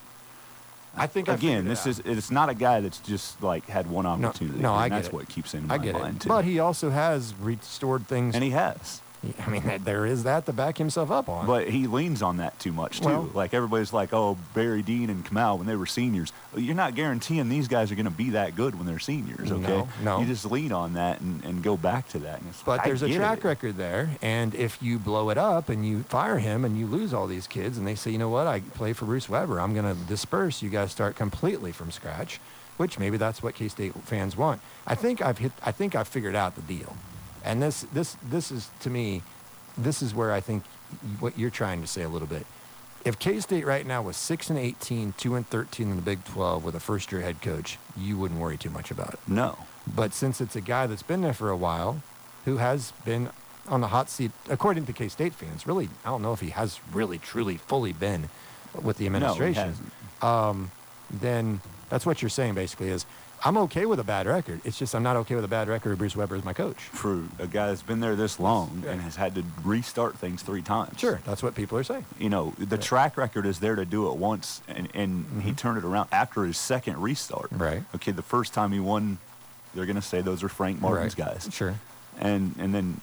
I think it's not a guy that's just like had one opportunity. No, I get that's it. what keeps in my mind too. But he also has restored things, and he has. I mean, there is that to back himself up on. But he leans on that too much, too. Well, like, everybody's like, oh, Barry Dean and Kamau when they were seniors. Well, you're not guaranteeing these guys are going to be that good when they're seniors, okay? No. You just lean on that and go back to that. But there's a track record there, and if you blow it up and you fire him and you lose all these kids and they say, you know what, I play for Bruce Weber, I'm going to disperse, you guys start completely from scratch, which maybe that's what K-State fans want. I think I've figured out the deal. And this is, to me, this is where I think what you're trying to say a little bit. If K-State right now was 6-18, 2-13 in the Big 12 with a first-year head coach, you wouldn't worry too much about it. No. But since it's a guy that's been there for a while, who has been on the hot seat, according to K-State fans, really, I don't know if he has really, truly, fully been with the administration. No, he hasn't. Then that's what you're saying basically is, I'm okay with a bad record. It's just I'm not okay with a bad record of Bruce Weber as my coach. For a guy that's been there this long and has had to restart things 3 times. Sure, that's what people are saying. You know, the track record is there to do it once, and he turned it around after his second restart. Right. Okay, the first time he won, they're going to say those are Frank Martin's guys. Sure. And then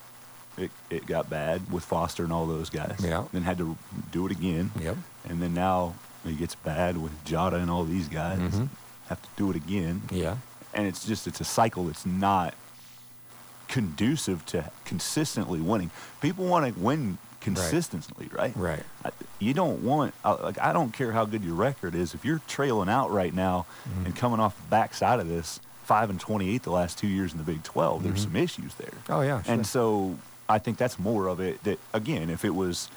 it got bad with Foster and all those guys. Yeah. Then had to do it again. Yep. And then now it gets bad with Jada and all these guys. Mm-hmm. Have to do it again. Yeah. And it's a cycle that's not conducive to consistently winning. People want to win consistently, right? Right. You don't want, I don't care how good your record is. If you're trailing out right now and coming off the backside of this, 5-28 the last 2 years in the Big 12, there's some issues there. Oh, yeah. Sure. And so I think that's more of it. That, again, if it was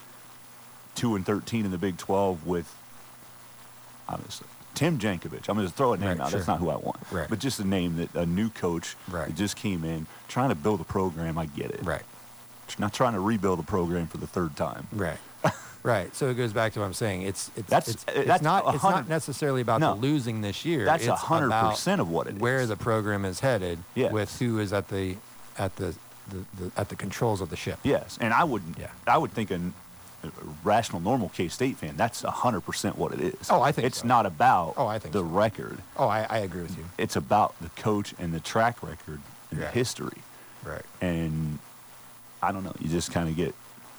2-13 in the Big 12 with, honestly, Tim Jankovich. I'm going to throw a name out. Sure. That's not who I want. Right. But just a name that a new coach that just came in, trying to build a program. I get it. Right. Not trying to rebuild a program for the 3rd time. Right. Right. So it goes back to what I'm saying. It's That's not necessarily about the losing this year. That's it's 100% of what it is. Where the program is headed with who is at the at the controls of the ship. Yes, and I would think a rational, normal K-State fan, that's 100% what it is. Oh, I think it's so. not about the record. Oh, I agree with you. It's about the coach and the track record and the history. Right. And I don't know. You just kind of get.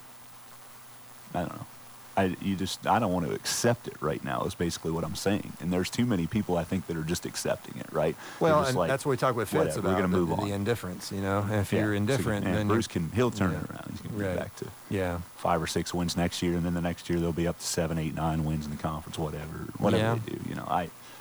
I don't know. I don't want to accept it right now is basically what I'm saying. And there's too many people, I think, that are just accepting it, right? Well, and that's what we talk with Fitz about, we're going to move on. The indifference, you know. If you're indifferent, and then Bruce he'll turn it around. He's going to get back to 5 or 6 wins next year, and then the next year they'll be up to 7, 8, 9 wins in the conference, whatever they do. You know,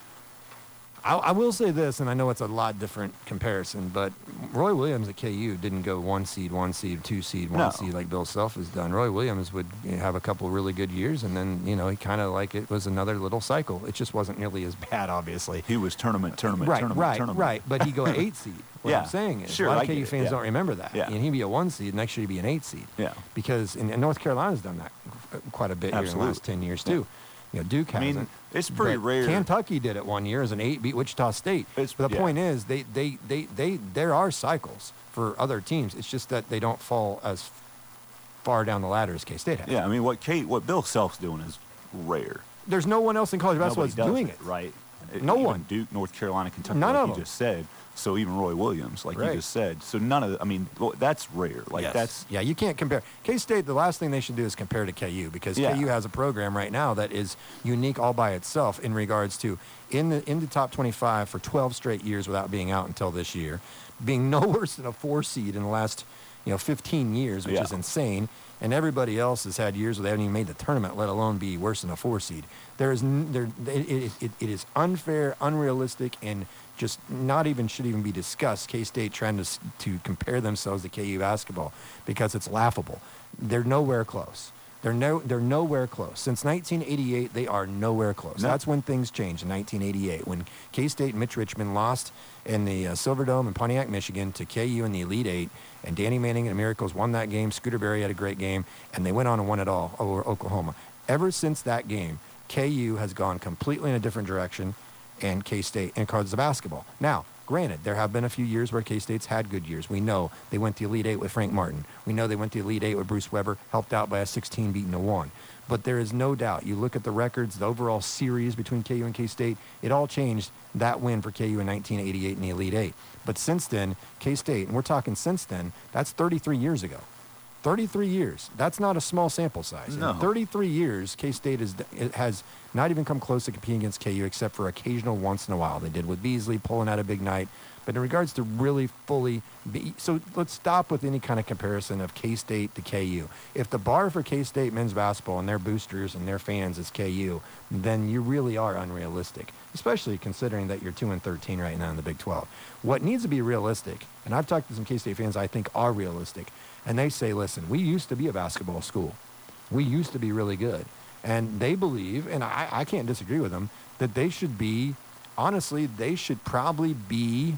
I will say this, and I know it's a lot different comparison, but Roy Williams at KU didn't go 1 seed, 2 seed, 1 seed like Bill Self has done. Roy Williams would have a couple really good years, and then, you know, he kind of like it was another little cycle. It just wasn't nearly as bad, obviously. He was tournament. Right. But he'd go 8 seed. What I'm saying is, a lot of KU fans don't remember that. Yeah. And he'd be a 1 seed, next year he'd be an 8 seed. Yeah. Because and North Carolina's done that quite a bit here in the last 10 years, too. You know, Duke hasn't. I mean, it's pretty rare. Kentucky did it one year as an 8, beat Wichita State. But the point is, there are cycles for other teams. It's just that they don't fall as far down the ladder as K-State has. Yeah, I mean, what Bill Self's doing is rare. There's no one else in college basketball that's doing it. Right. No even one. Duke, North Carolina, Kentucky, None like of you them. just said. So even Roy Williams, like you just said. So none of the, I mean, that's rare. Like that's. Yeah, you can't compare. K-State, the last thing they should do is compare to KU because KU has a program right now that is unique all by itself in regards to in the top 25 for 12 straight years without being out until this year, being no worse than a 4 seed in the last 15 years, which is insane. And everybody else has had years where they haven't even made the tournament, let alone be worse than a 4 seed. It is unfair, unrealistic, and just should even be discussed. K-State trying to compare themselves to KU basketball because it's laughable. They're nowhere close. They're nowhere close. Since 1988, they are nowhere close. No. That's when things changed in 1988, when K-State and Mitch Richmond lost in the Silverdome in Pontiac, Michigan, to KU in the Elite Eight, and Danny Manning and the Miracles won that game. Scooter Berry had a great game, and they went on and won it all over Oklahoma. Ever since that game, KU has gone completely in a different direction, and K-State, and because of basketball. Now, granted, there have been a few years where K-State's had good years. We know they went to Elite Eight with Frank Martin. We know they went to Elite Eight with Bruce Weber, helped out by a 16 beating a 1. But there is no doubt. You look at the records, the overall series between KU and K-State, it all changed that win for KU in 1988 in the Elite Eight. But since then, K-State, and we're talking since then, that's 33 years ago. 33 years. That's not a small sample size. No. In 33 years, K-State has not even come close to competing against KU except for occasional once in a while. They did with Beasley, pulling out a big night. But in regards to really fully so let's stop with any kind of comparison of K-State to KU. If the bar for K-State men's basketball and their boosters and their fans is KU, then you really are unrealistic, especially considering that you're 2-13 right now in the Big 12. What needs to be realistic, and I've talked to some K-State fans I think are realistic, and they say, listen, we used to be a basketball school. We used to be really good. And they believe, and I can't disagree with them, that they should be, honestly, they should probably be,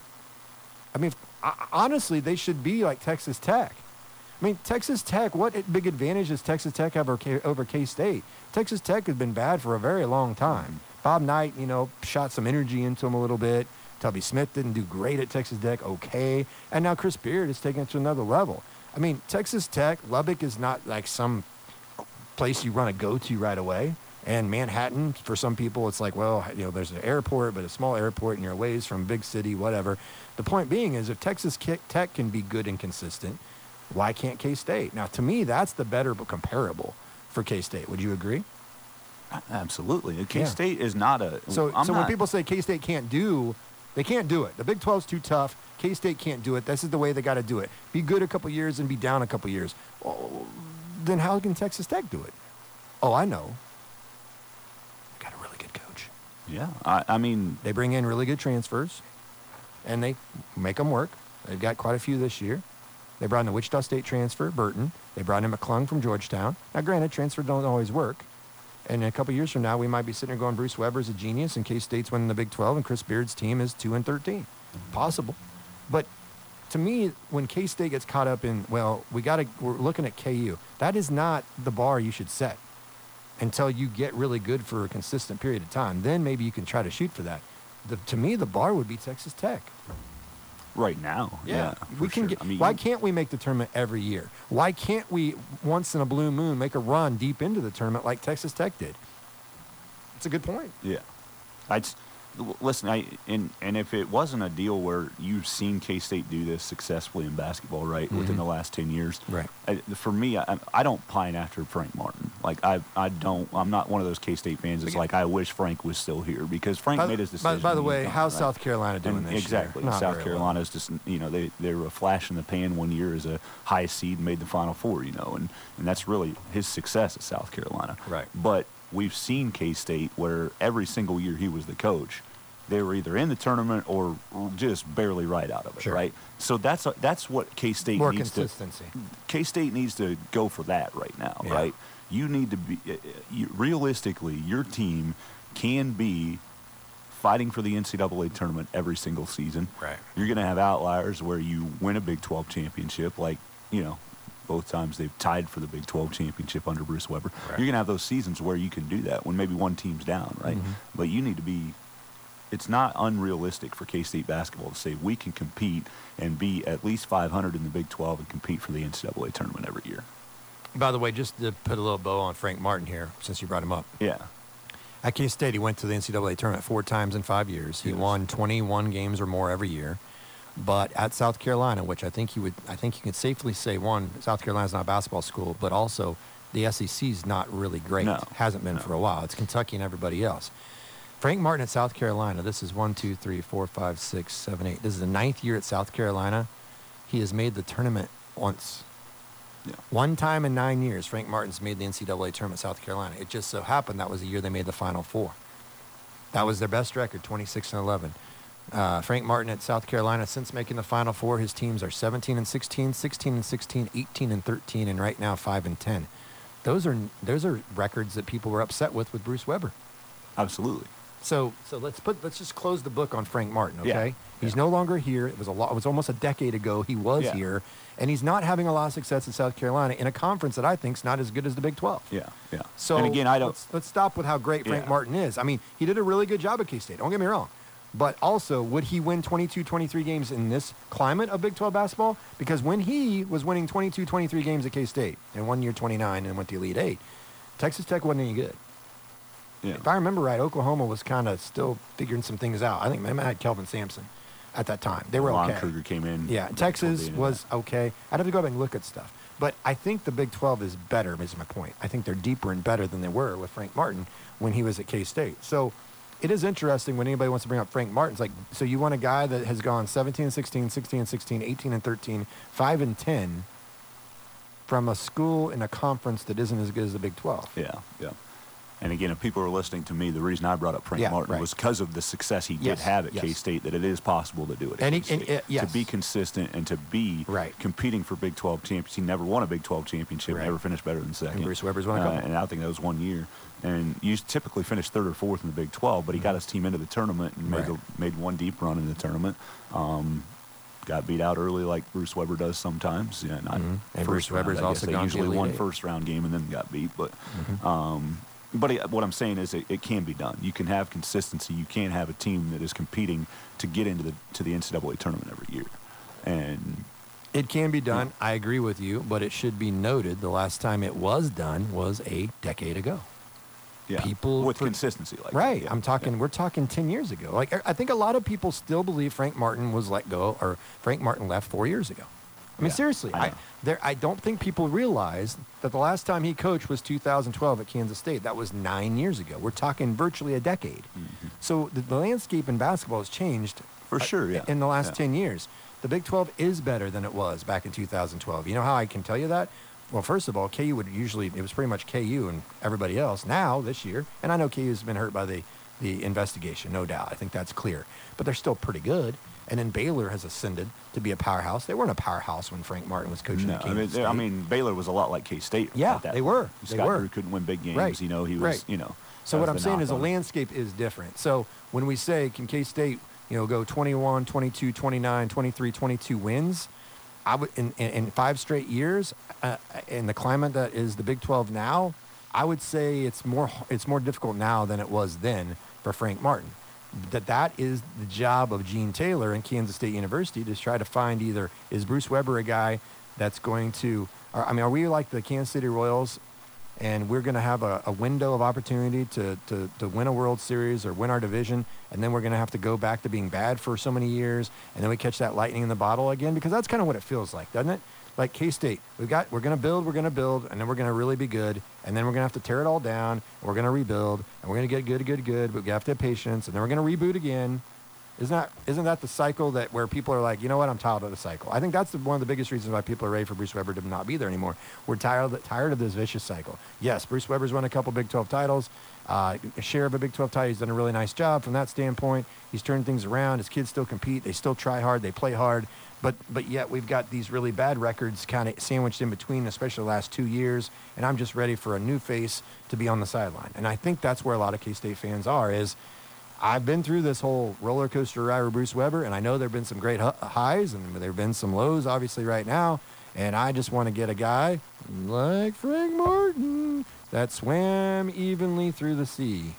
honestly, they should be like Texas Tech. I mean, Texas Tech, what big advantage does Texas Tech have over K-State? Texas Tech has been bad for a very long time. Bob Knight, shot some energy into them a little bit. Tubby Smith didn't do great at Texas Tech, okay. And now Chris Beard is taking it to another level. I mean, Texas Tech, Lubbock is not like some place you want to go to right away. And Manhattan, for some people, it's like, well, there's an airport, but a small airport, and you're a ways from a big city, whatever. The point being is if Texas Tech can be good and consistent, why can't K-State? Now, to me, that's the better comparable for K-State. Would you agree? Absolutely. K-State is not a... So when people say K-State can't do... They can't do it. The Big 12's too tough. K-State can't do it. This is the way they got to do it. Be good a couple years and be down a couple years. Well, then how can Texas Tech do it? Oh, I know. Got a really good coach. Yeah, I mean... They bring in really good transfers, and they make them work. They've got quite a few this year. They brought in the Wichita State transfer, Burton. They brought in McClung from Georgetown. Now, granted, transfers don't always work. And a couple years from now, we might be sitting here going, Bruce Weber's a genius, and K-State's winning the Big 12, and Chris Beard's team is 2-13. Possible. But to me, when K-State gets caught up in, well, we're looking at KU, that is not the bar you should set until you get really good for a consistent period of time. Then maybe you can try to shoot for that. To me, the bar would be Texas Tech. Right now, yeah. We can sure. get. Why can't we make the tournament every year? Why can't we, once in a blue moon, make a run deep into the tournament like Texas Tech did? It's a good point. Yeah. Listen, and if it wasn't a deal where you've seen K-State do this successfully in basketball, right, within the last 10 years, right? For me, I don't pine after Frank Martin. Like, I'm not one of those K-State fans that's like, I wish Frank was still here, because Frank made his decision. By the way, how's South Carolina doing this exactly. year? South Carolina's just, they were a flash in the pan one year as a high seed and made the Final Four, and that's really his success at South Carolina. Right. But we've seen K-State where every single year he was the coach, they were either in the tournament or just barely right out of it, sure. right? So that's what K-State More needs consistency. K-State needs to go for that right now, right? You need to be realistically, your team can be fighting for the NCAA tournament every single season. Right. You're going to have outliers where you win a Big 12 championship, like, both times they've tied for the Big 12 championship under Bruce Weber. Right. You're going to have those seasons where you can do that when maybe one team's down, right? Mm-hmm. But you need to be – it's not unrealistic for K-State basketball to say we can compete and be at least 500 in the Big 12 and compete for the NCAA tournament every year. By the way, just to put a little bow on Frank Martin here, since you brought him up. Yeah. At K-State, he went to the NCAA tournament 4 times in 5 years. He won 21 games or more every year. But at South Carolina, which I think you could safely say, one, South Carolina's not a basketball school, but also the SEC's not really great. No. Hasn't been for a while. It's Kentucky and everybody else. Frank Martin at South Carolina, this is 1, 2, 3, 4, 5, 6, 7, 8. This is the 9th year at South Carolina. He has made the tournament once. Yeah. One time in 9 years, Frank Martin's made the NCAA tournament at South Carolina. It just so happened that was the year they made the Final Four. That was their best record, 26-11. Frank Martin at South Carolina, since making the Final Four, his teams are 17-16, 16-16, 18-13, and right now 5-10. Those are records that people were upset with Bruce Weber. Absolutely. So let's just close the book on Frank Martin, okay? Yeah. He's no longer here. It was almost a decade ago he was here, and he's not having a lot of success at South Carolina in a conference that I think is not as good as the Big 12. Yeah. So and again, let's stop with how great Frank Martin is. I mean, he did a really good job at K-State. Don't get me wrong. But also, would he win 22, 23 games in this climate of Big 12 basketball? Because when he was winning 22, 23 games at K-State, and 1 year 29 and went to Elite 8, Texas Tech wasn't any good. Yeah. If I remember right, Oklahoma was kind of still figuring some things out. I think they had Kelvin Sampson at that time. They were okay. Lon Kruger came in. Yeah, Texas was okay. I'd have to go back and look at stuff. But I think the Big 12 is better, is my point. I think they're deeper and better than they were with Frank Martin when he was at K-State. So it is interesting when anybody wants to bring up Frank Martin. It's like, so you want a guy that has gone 17-16, 16-16, 18-13, 5-10 from a school in a conference that isn't as good as the Big 12. Yeah. And again, if people are listening to me, the reason I brought up Frank Martin was because of the success he did have at K-State, that it is possible to do it at K-State. To be consistent and to be competing for Big 12 champions. He never won a Big 12 championship, never finished better than second. And Bruce Weber's won a couple. And I think that was 1 year. And you typically finish third or fourth in the Big 12, but he got his team into the tournament and made one deep run in the tournament. Got beat out early like Bruce Weber does sometimes. Yeah, not and Bruce Weber's also they gone usually to won first round game and then got beat. But what I'm saying is it can be done. You can have consistency. You can have a team that is competing to get into the NCAA tournament every year. And it can be done. I agree with you, but it should be noted the last time it was done was a decade ago. Yeah, people with consistency like right. that. Yeah. We're talking 10 years ago. Like I think a lot of people still believe Frank Martin was let go or Frank Martin left 4 years ago. I mean, seriously, I don't think people realize that the last time he coached was 2012 at Kansas State. That was 9 years ago. We're talking virtually a decade. Mm-hmm. So the landscape in basketball has changed for sure. Yeah. In the last 10 years, the Big 12 is better than it was back in 2012. You know how I can tell you that? Well, first of all, KU it was pretty much KU and everybody else. Now, this year, and I know KU's been hurt by the investigation, no doubt. I think that's clear. But they're still pretty good. And then Baylor has ascended to be a powerhouse. They weren't a powerhouse when Frank Martin was coaching at Kansas State. I mean, Baylor was a lot like K-State. Yeah, at that they point. were. Scott Drew couldn't win big games. Right. He was, So what I'm saying is the landscape is different. So when we say, can K-State, go 21, 22, 29, 23, 22 wins, I would in 5 straight years, in the climate that is the Big 12 now, I would say it's more difficult now than it was then for Frank Martin. that is the job of Gene Taylor and Kansas State University to try to find either is Bruce Weber a guy that's going to, are we like the Kansas City Royals and we're going to have a window of opportunity to win a World Series or win our division, and then we're going to have to go back to being bad for so many years, and then we catch that lightning in the bottle again? Because that's kind of what it feels like, doesn't it? Like K-State, we're going to build, and then we're going to really be good, and then we're going to have to tear it all down, and we're going to rebuild, and we're going to get good, but we have to have patience, and then we're going to reboot again. Isn't that the cycle that where people are like, you know what, I'm tired of the cycle? I think that's one of the biggest reasons why people are ready for Bruce Weber to not be there anymore. We're tired of this vicious cycle. Yes, Bruce Weber's won a couple Big 12 titles, a share of a Big 12 title. He's done a really nice job from that standpoint. He's turned things around. His kids still compete. They still try hard. They play hard. But yet we've got these really bad records kind of sandwiched in between, especially the last 2 years. And I'm just ready for a new face to be on the sideline. And I think that's where a lot of K-State fans are is, I've been through this whole roller coaster ride with Bruce Weber, and I know there have been some great highs, and there have been some lows, obviously, right now. And I just want to get a guy like Frank Martin that swam evenly through the sea.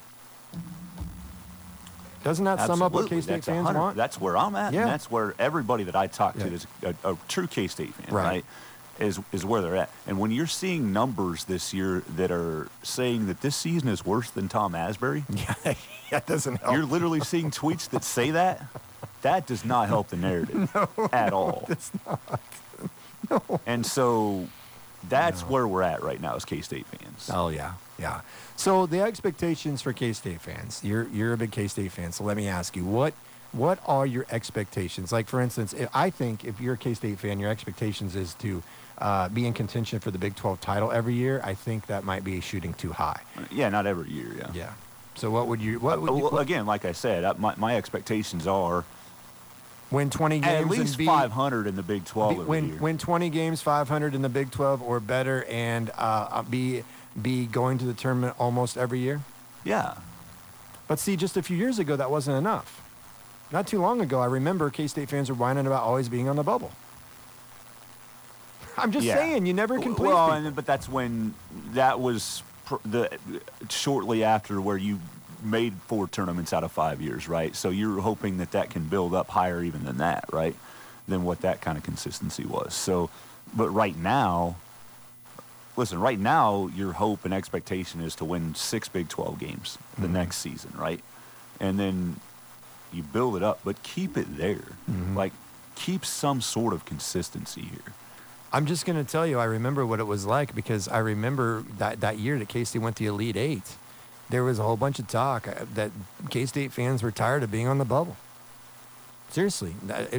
Doesn't that sum up what K-State fans want? That's where I'm at, Yeah. and that's where everybody that I talk to is a true K-State fan, right? Is where they're at. And when you're seeing numbers this year that are saying that this season is worse than Tom Asbury, Yeah, that doesn't help. you're literally seeing tweets that say that. That does not help the narrative at all. It's not. And so that's where we're at right now as K-State fans. Oh, yeah. So the expectations for K-State fans, you're a big K-State fan, so let me ask you, what are your expectations? Like, for instance, I think if you're a K-State fan, your expectations is to be in contention for the Big 12 title every year. I think that might be shooting too high. Yeah, not every year, yeah. Yeah. So what would you again, like I said, my expectations are win 20 games at least and 500 in the Big 12 every year. win 20 games, 500 in the Big 12 or better, and be going to the tournament almost every year? Yeah. But see, just a few years ago, that wasn't enough. Not too long ago, I remember K-State fans were whining about always being on the bubble. I'm just saying, you never can please people. But that's when that was shortly after where you made 4 tournaments out of 5 years, right? So you're hoping that can build up higher even than that, right? Than what that kind of consistency was. So, but right now, your hope and expectation is to win 6 Big 12 games the next season, right? And then you build it up, but keep it there. Like, keep some sort of consistency here. I'm just going to tell you, I remember what it was like because I remember that year that K-State went to the Elite Eight. There was a whole bunch of talk that K-State fans were tired of being on the bubble. Seriously,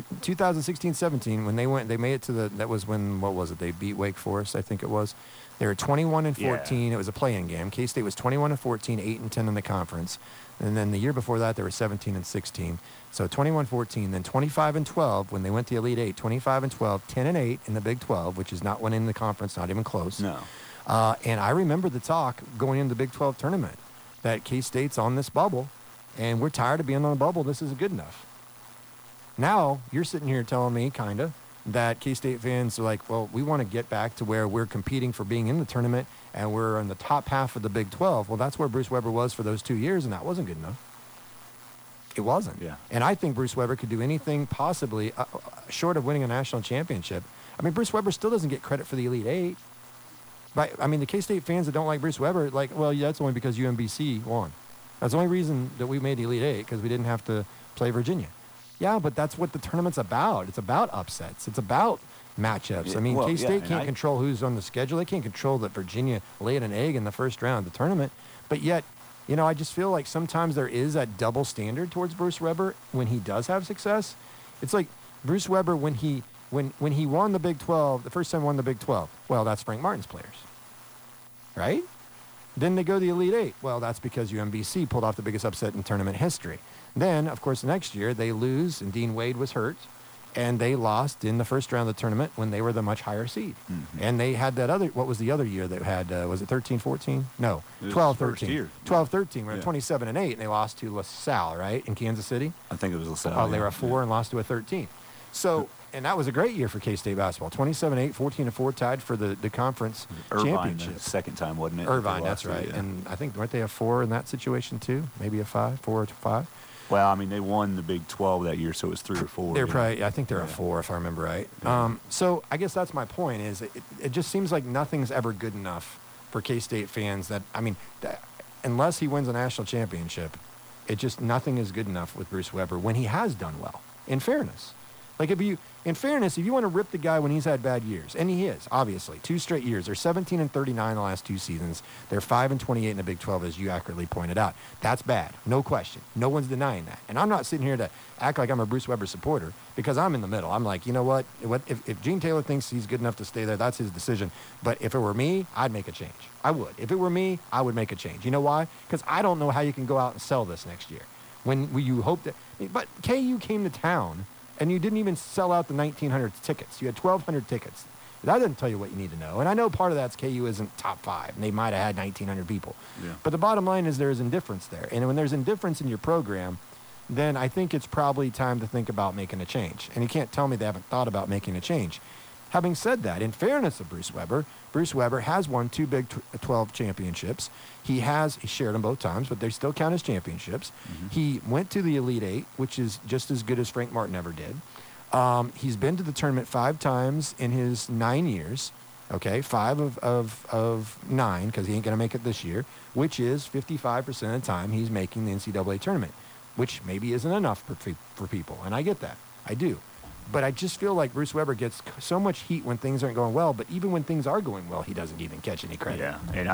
2016-17, when they made it to that was when, what was it? They beat Wake Forest, I think it was. They were 21-14. Yeah. It was a play-in game. K-State was 21-14, 8-10 in the conference. And then the year before that, they were 17-16. So 21-14, then 25-12 when they went to the Elite Eight. 25-12, 10-8 in the Big 12, which is not winning the conference, not even close. No. And I remember the talk going into the Big 12 tournament that K-State's on this bubble, and we're tired of being on the bubble. This isn't good enough. Now you're sitting here telling me, kind of, that K-State fans are like, well, we want to get back to where we're competing for being in the tournament and we're in the top half of the Big 12. Well, that's where Bruce Weber was for those 2 years, and that wasn't good enough. It wasn't. Yeah. And I think Bruce Weber could do anything possibly short of winning a national championship. I mean, Bruce Weber still doesn't get credit for the Elite Eight. But, I mean, the K-State fans that don't like Bruce Weber, like, well, yeah, that's only because UMBC won. That's the only reason that we made the Elite Eight, because we didn't have to play Virginia. Yeah, but that's what the tournament's about. It's about upsets. It's about matchups. Yeah, I mean, K-State can't control who's on the schedule. They can't control that Virginia laid an egg in the first round of the tournament. But yet, you know, I just feel like sometimes there is that double standard towards Bruce Weber when he does have success. It's like Bruce Weber when he won the Big 12, the first time he won the Big 12. Well, that's Frank Martin's players, right? Then they go to the Elite Eight. Well, that's because UMBC pulled off the biggest upset in tournament history. Then, of course, the next year they lose, and Dean Wade was hurt, and they lost in the first round of the tournament when they were the much higher seed. Mm-hmm. And they had that other, what was the other year that had, was it 13-14? No, 12-13. 12-13, where 27-8, and they lost to LaSalle, right, in Kansas City? I think it was LaSalle. Oh, they were a 4 and lost to a 13. So, and that was a great year for K-State basketball. 27-8, 14-4 tied for the conference championship. The second time, wasn't it? Irvine, that's right. Yeah. And I think, weren't they a 4 in that situation too? Maybe a 5, 4 to 5. Well, I mean, they won the Big 12 that year, so it was 3 or 4. They're probably, I think they're a 4, if I remember right. Yeah. So I guess that's my point, is it just seems like nothing's ever good enough for K-State fans unless he wins a national championship, nothing is good enough with Bruce Weber when he has done well, in fairness. Like, if you want to rip the guy when he's had bad years, and he is, obviously, 2 straight years. They're 17-39 the last 2 seasons. They're 5-28 in the Big 12, as you accurately pointed out. That's bad, no question. No one's denying that. And I'm not sitting here to act like I'm a Bruce Weber supporter, because I'm in the middle. I'm like, you know what? If Gene Taylor thinks he's good enough to stay there, that's his decision. But if it were me, I'd make a change. I would. If it were me, I would make a change. You know why? Because I don't know how you can go out and sell this next year. When you hope that... But KU came to town, and you didn't even sell out the 1,900 tickets. You had 1,200 tickets. That doesn't tell you what you need to know. And I know part of that's KU isn't top 5, and they might have had 1,900 people. Yeah. But the bottom line is there is indifference there. And when there's indifference in your program, then I think it's probably time to think about making a change. And you can't tell me they haven't thought about making a change. Having said that, in fairness of Bruce Weber has won 2 Big 12 championships. He shared them both times, but they still count as championships. Mm-hmm. He went to the Elite 8, which is just as good as Frank Martin ever did. He's been to the tournament 5 times in his 9 years. Okay, 5 of 9, because he ain't going to make it this year, which is 55% of the time he's making the NCAA tournament, which maybe isn't enough for people, and I get that. I do. But I just feel like Bruce Weber gets so much heat when things aren't going well, but even when things are going well, he doesn't even catch any credit. Yeah, and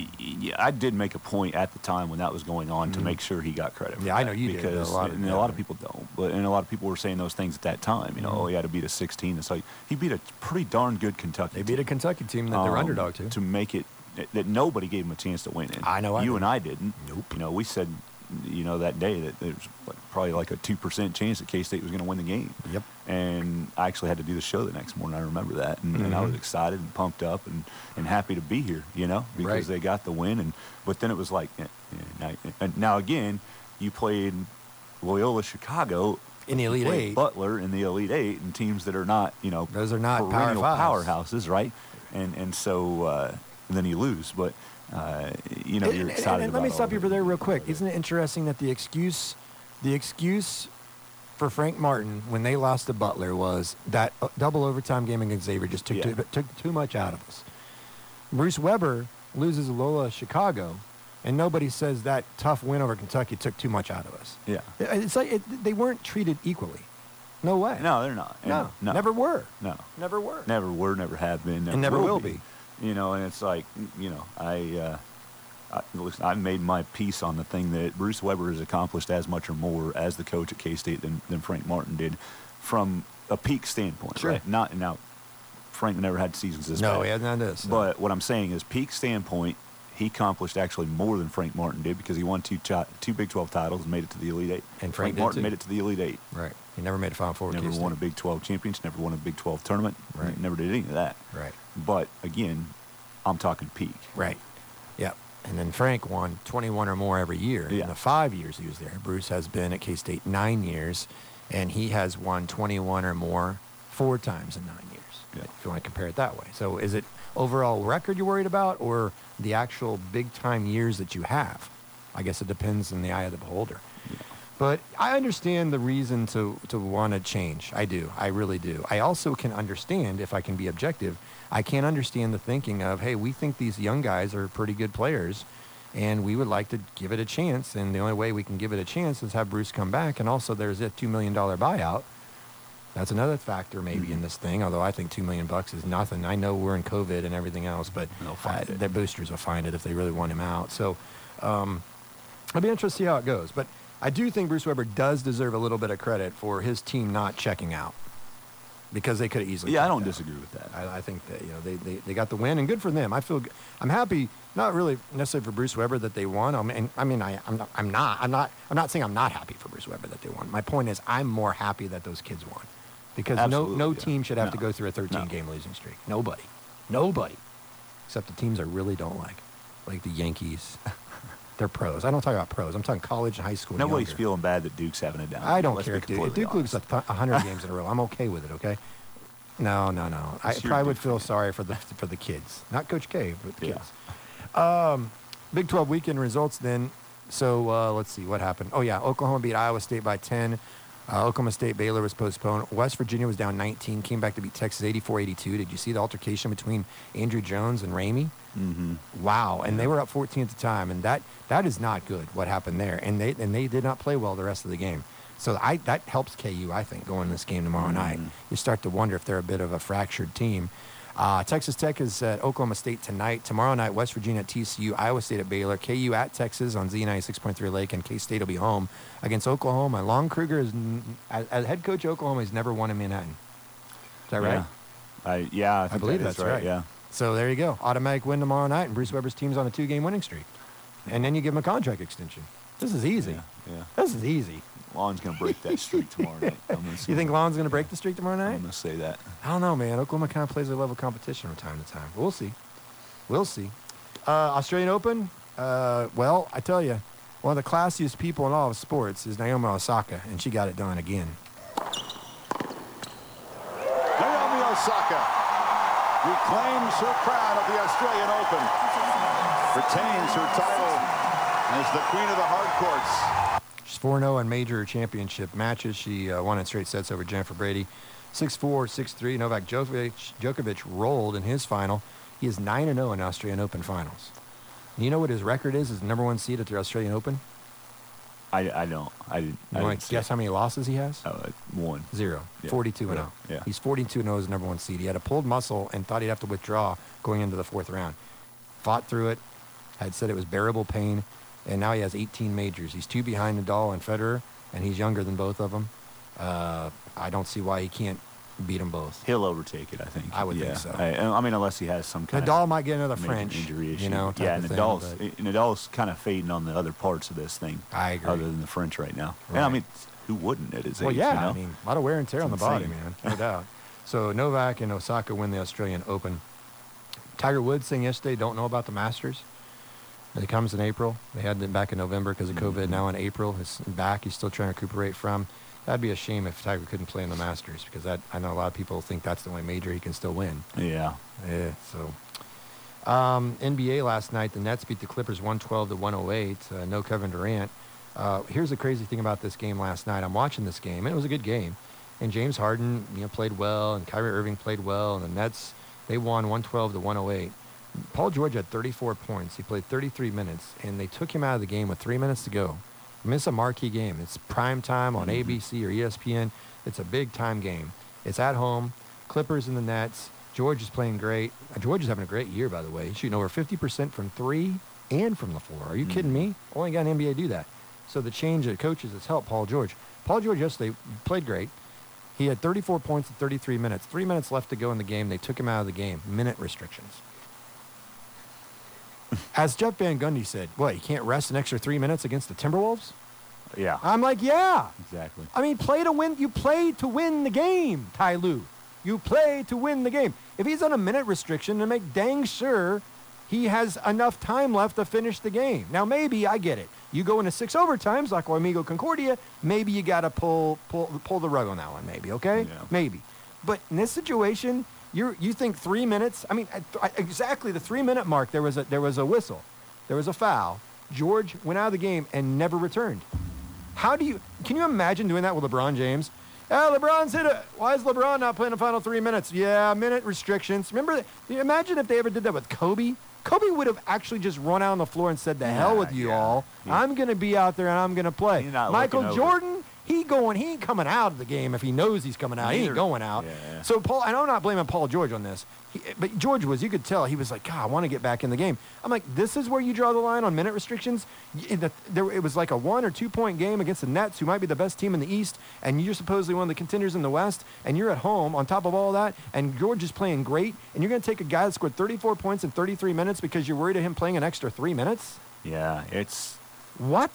I did make a point at the time when that was going on to make sure he got credit for I know you because did. a lot of people don't. And a lot of people were saying those things at that time. You know, he had to beat a 16. It's like he beat a pretty darn good Kentucky team. They beat a Kentucky team that they're underdog to make it that nobody gave him a chance to win it. I know. You and I didn't. Nope. You know, we said, that day that there's probably like a 2% chance that K-State was going to win the game. Yep. And I actually had to do the show the next morning. I remember that. And I was excited and pumped up and happy to be here, because they got the win. But then it was like, now again, you played Loyola Chicago in the Elite 8. Butler in the Elite 8 and teams that are not, those are not perennial powerhouses, right? And so and then you lose. But you're excited. And let me stop you for there real quick. Isn't it interesting that the excuse for Frank Martin when they lost to Butler was that double overtime game against Xavier just took too much out of us. Bruce Weber loses Loyola Chicago, and nobody says that tough win over Kentucky took too much out of us. Yeah, it's like they weren't treated equally. No way. No, they're not. No, never were. No, never were. Never were. Never have been. And never will be. And it's like, listen, I made my piece on the thing that Bruce Weber has accomplished as much or more as the coach at K-State than Frank Martin did from a peak standpoint. Sure. Right? Now, Frank never had seasons this bad. No, he had none of this. But what I'm saying is peak standpoint, he accomplished actually more than Frank Martin did because he won 2 Big 12 titles and made it to the Elite 8. And Frank Martin made it to the Elite 8. Right. He never made a Final Four. Never won a Big 12 championship, never won a Big 12 tournament. Right. Never did any of that. Right. But, again, I'm talking peak. Right. Yep. And then Frank won 21 or more every year in the 5 years he was there. Bruce has been at K-State 9 years, and he has won 21 or more 4 times in 9 years, if you want to compare it that way. So is it overall record you're worried about or the actual big-time years that you have? I guess it depends in the eye of the beholder. Yeah. But I understand the reason to want to change. I do. I really do. I also can understand, if I can be objective, I can understand the thinking of, hey, we think these young guys are pretty good players, and we would like to give it a chance, and the only way we can give it a chance is have Bruce come back, and also there's a $2 million buyout. That's another factor maybe in this thing, although I think $2 million is nothing. I know we're in COVID and everything else, but their boosters will find it if they really want him out. So I'll be interested to see how it goes. But I do think Bruce Weber does deserve a little bit of credit for his team not checking out because they could have easily. Yeah, I don't disagree with that. I think that they got the win and good for them. I'm happy, not really necessarily for Bruce Weber that they won. I'm not saying I'm not happy for Bruce Weber that they won. My point is I'm more happy that those kids won because no team should have to go through a 13-game losing streak. Nobody, except the teams I really don't like the Yankees. They're pros. I don't talk about pros. I'm talking college and high school. Nobody's feeling bad that Duke's having it down. I don't care if Duke loses 100 games in a row. I'm okay with it, okay? No. I probably would feel sorry for the kids. Not Coach K, but the kids. Big 12 weekend results then. So let's see what happened. Oh, yeah, Oklahoma beat Iowa State by 10. Oklahoma State Baylor was postponed. West Virginia was down 19, came back to beat Texas 84-82. Did you see the altercation between Andrew Jones and Ramey? Mm-hmm. Wow, and they were up 14 at the time, and that is not good what happened there. And they did not play well the rest of the game. So that helps KU, I think, going this game tomorrow night. You start to wonder if they're a bit of a fractured team. Texas Tech is at Oklahoma State tonight. Tomorrow night, West Virginia at TCU, Iowa State at Baylor, KU at Texas on Z96.3 Lake, and K-State will be home against Oklahoma. Lon Kruger, as head coach of Oklahoma, he's never won in Manhattan. Is that right? I believe that's right. Yeah. So there you go. Automatic win tomorrow night, and Bruce Weber's team's on a 2-game winning streak. And then you give him a contract extension. This is easy. Yeah. This is easy. Lon's going to break that streak tomorrow night. You think Lon's going to break the streak tomorrow night? I'm going to say that. I don't know, man. Oklahoma kind of plays their level of competition from time to time. We'll see. We'll see. Australian Open, well, I tell you, one of the classiest people in all of sports is Naomi Osaka, and she got it done again. Naomi Osaka reclaims her crown at the Australian Open, retains her title as the queen of the hard courts. She's 4-0 in major championship matches. She won in straight sets over Jennifer Brady. 6-4, 6-3. Novak Djokovic rolled in his final. He is 9-0 in Australian Open finals. And you know what his record is? His number one seed at the Australian Open? I don't. You want to guess how many losses he has? 1. 0. Yeah. 42-0. Yeah. He's 42-0 as number one seed. He had a pulled muscle and thought he'd have to withdraw going into the fourth round. Fought through it. Had said it was bearable pain. And now he has 18 majors. He's 2 behind Nadal and Federer, and he's younger than both of them. I don't see why he can't beat them both. He'll overtake it, I think. I would think so. I mean, unless he has some kind Nadal of might get another major French injury issue. type of thing, Nadal's kind of fading on the other parts of this thing. I agree. Other than the French right now. Right. And I mean, who wouldn't at his age? Well, yeah, you know? I mean, a lot of wear and tear on the body, insane. man, no doubt. So Novak and Osaka win the Australian Open. Tiger Woods saying yesterday, don't know about the Masters. It comes in April. They had it back in November because of COVID. Now in April, it's back. He's still trying to recuperate from. That'd be a shame if Tiger couldn't play in the Masters because I know a lot of people think that's the only major he can still win. Yeah. Yeah. So NBA last night, the Nets beat the Clippers 112-108. No Kevin Durant. Here's the crazy thing about this game last night. I'm watching this game, and it was a good game. And James Harden, played well, and Kyrie Irving played well, and the Nets, they won 112-108. Paul George had 34 points. He played 33 minutes, and they took him out of the game with 3 minutes to go. I mean, it's a marquee game. It's prime time on ABC or ESPN. It's a big-time game. It's at home. Clippers in the Nets. George is playing great. George is having a great year, by the way. He's shooting over 50% from 3 and from the floor. Are you kidding me? Only got an NBA do that. So the change of coaches has helped Paul George. Paul George yesterday played great. He had 34 points in 33 minutes. 3 minutes left to go in the game. They took him out of the game. Minute restrictions. As Jeff Van Gundy said, what, you can't rest an extra 3 minutes against the Timberwolves? Yeah. I'm like, yeah. Exactly. I mean, play to win. You play to win the game, Ty Lue. You play to win the game. If he's on a minute restriction, to make dang sure he has enough time left to finish the game. Now, maybe, I get it. You go into 6 overtimes, like Amigo Concordia, maybe you got to pull the rug on that one, maybe, okay? Yeah. Maybe. But in this situation, you think 3 minutes? I mean, exactly the 3-minute mark, there was a whistle. There was a foul. George went out of the game and never returned. Can you imagine doing that with LeBron James? LeBron's hit it. Why is LeBron not playing the final 3 minutes? Yeah, minute restrictions. Remember, imagine if they ever did that with Kobe. Kobe would have actually just run out on the floor and said, the hell with you all. I'm going to be out there and I'm going to play. Michael Jordan, he ain't coming out of the game if he knows he's coming out. He ain't going out. Yeah. So, Paul, and I'm not blaming Paul George on this, but George you could tell, he was like, God, I want to get back in the game. I'm like, this is where you draw the line on minute restrictions? It was like a 1 or 2 point game against the Nets, who might be the best team in the East, and you're supposedly one of the contenders in the West, and you're at home on top of all that, and George is playing great, and you're going to take a guy that scored 34 points in 33 minutes because you're worried of him playing an extra 3 minutes? Yeah, it's... What?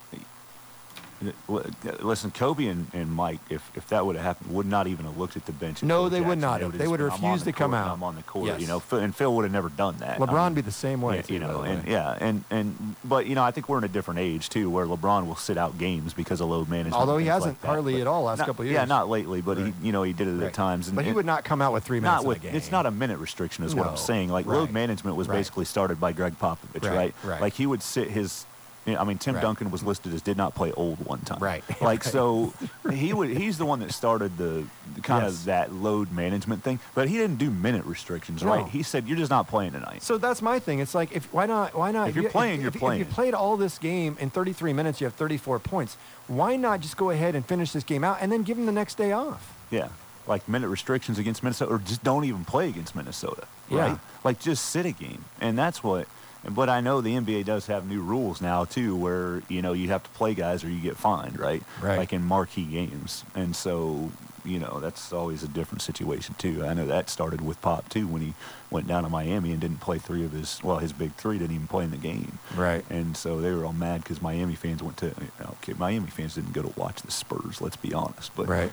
Listen, Kobe and Mike, if that would have happened, would not even have looked at the bench. No, they would not have. They would have refused to come out. I'm on the court, Yes. and Phil would have never done that. LeBron be the same way, too, but I think we're in a different age too, where LeBron will sit out games because of load management. Although he things hasn't like that. hardly at all last couple of years. Yeah, not lately, but Right. he did it at times. But he would not come out with 3 minutes in a game. It's not a minute restriction, is what No. I'm saying. Like Right. load management was Right. basically started by Greg Popovich, right? Right. Like he would sit I mean, Tim Right. Duncan was listed as did not play old one time. Right. Like, so he's the one that started the kind Yes. of that load management thing, but he didn't do minute restrictions, No. right? He said, you're just not playing tonight. So that's my thing. It's like, why not? If you're playing, you're playing. If you played all this game in 33 minutes, you have 34 points. Why not just go ahead and finish this game out and then give them the next day off? Yeah. Like minute restrictions against Minnesota, or just don't even play against Minnesota, right? Yeah. Like just sit a game. And that's what, but I know the NBA does have new rules now too, where, you know, you have to play guys or you get fined, right? Right. Like in marquee games. And so, you know, that's always a different situation too. I know that started with Pop too when he went down to Miami and didn't play his big three didn't even play in the game. Right. And so they were all mad because Miami fans Miami fans didn't go to watch the Spurs, let's be honest. But Right.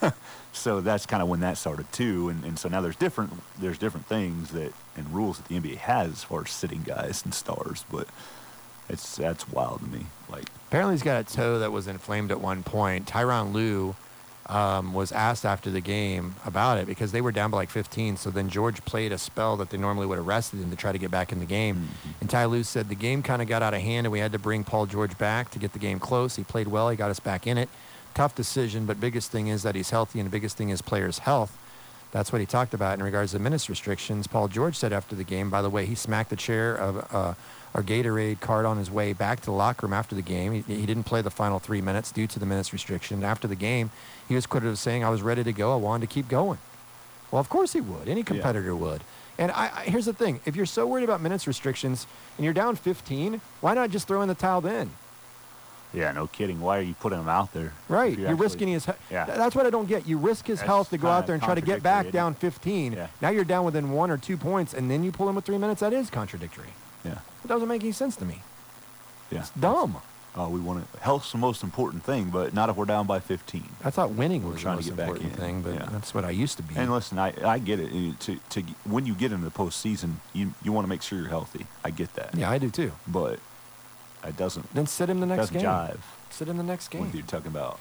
so that's kind of when that started too, and so now there's different things that and rules that the NBA has as far as sitting guys and stars, but that's wild to me. Like, Apparently he's got a toe that was inflamed at one point. Tyronn Lue was asked after the game about it because they were down by like 15. So then George played a spell that they normally would have rested him to try to get back in the game. Mm-hmm. And Ty Lue said the game kind of got out of hand and we had to bring Paul George back to get the game close. He played well. He got us back in it. Tough decision, but biggest thing is that he's healthy, and the biggest thing is players' health. That's what he talked about in regards to minutes restrictions. Paul George said after the game, by the way, he smacked the chair of our Gatorade cart on his way back to the locker room after the game. He didn't play the final 3 minutes due to the minutes restriction. After the game, he was quoted as saying, I was ready to go. I wanted to keep going. Well, of course he would. Any competitor would. And here's the thing. If you're so worried about minutes restrictions and you're down 15, why not just throw in the towel then? yeah, no kidding. Why are you putting him out there? Right. If You're actually- risking his health. Yeah. That's what I don't get. You risk his That's health to go out kinda there and try to get back contradictory, down isn't 15. Yeah. Now you're down within 1 or 2 points, and then you pull him with 3 minutes. That is contradictory. Yeah. It doesn't make any sense to me. Yeah. It's dumb. We want to. Health's the most important thing, but not if we're down by 15. I thought winning was the trying to most get back important in. thing, but Yeah. that's what I used to be. And listen, I get it. When you get into the postseason, you want to make sure you're healthy. I get that. Yeah, I do too. But it doesn't Then sit him the next doesn't game. jive Sit him the next when game. you're talking about.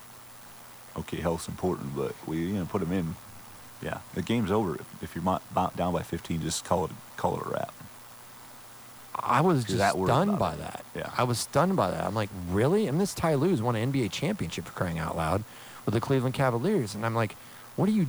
Okay, health's important, but we put him in. Yeah, the game's over. If you're down by 15, just call it a wrap. I was You're just that worried stunned about by it. that. Yeah. I was stunned by that. I'm like, really? And this Ty Lue's won an NBA championship, for crying out loud, with the Cleveland Cavaliers. And I'm like, what are you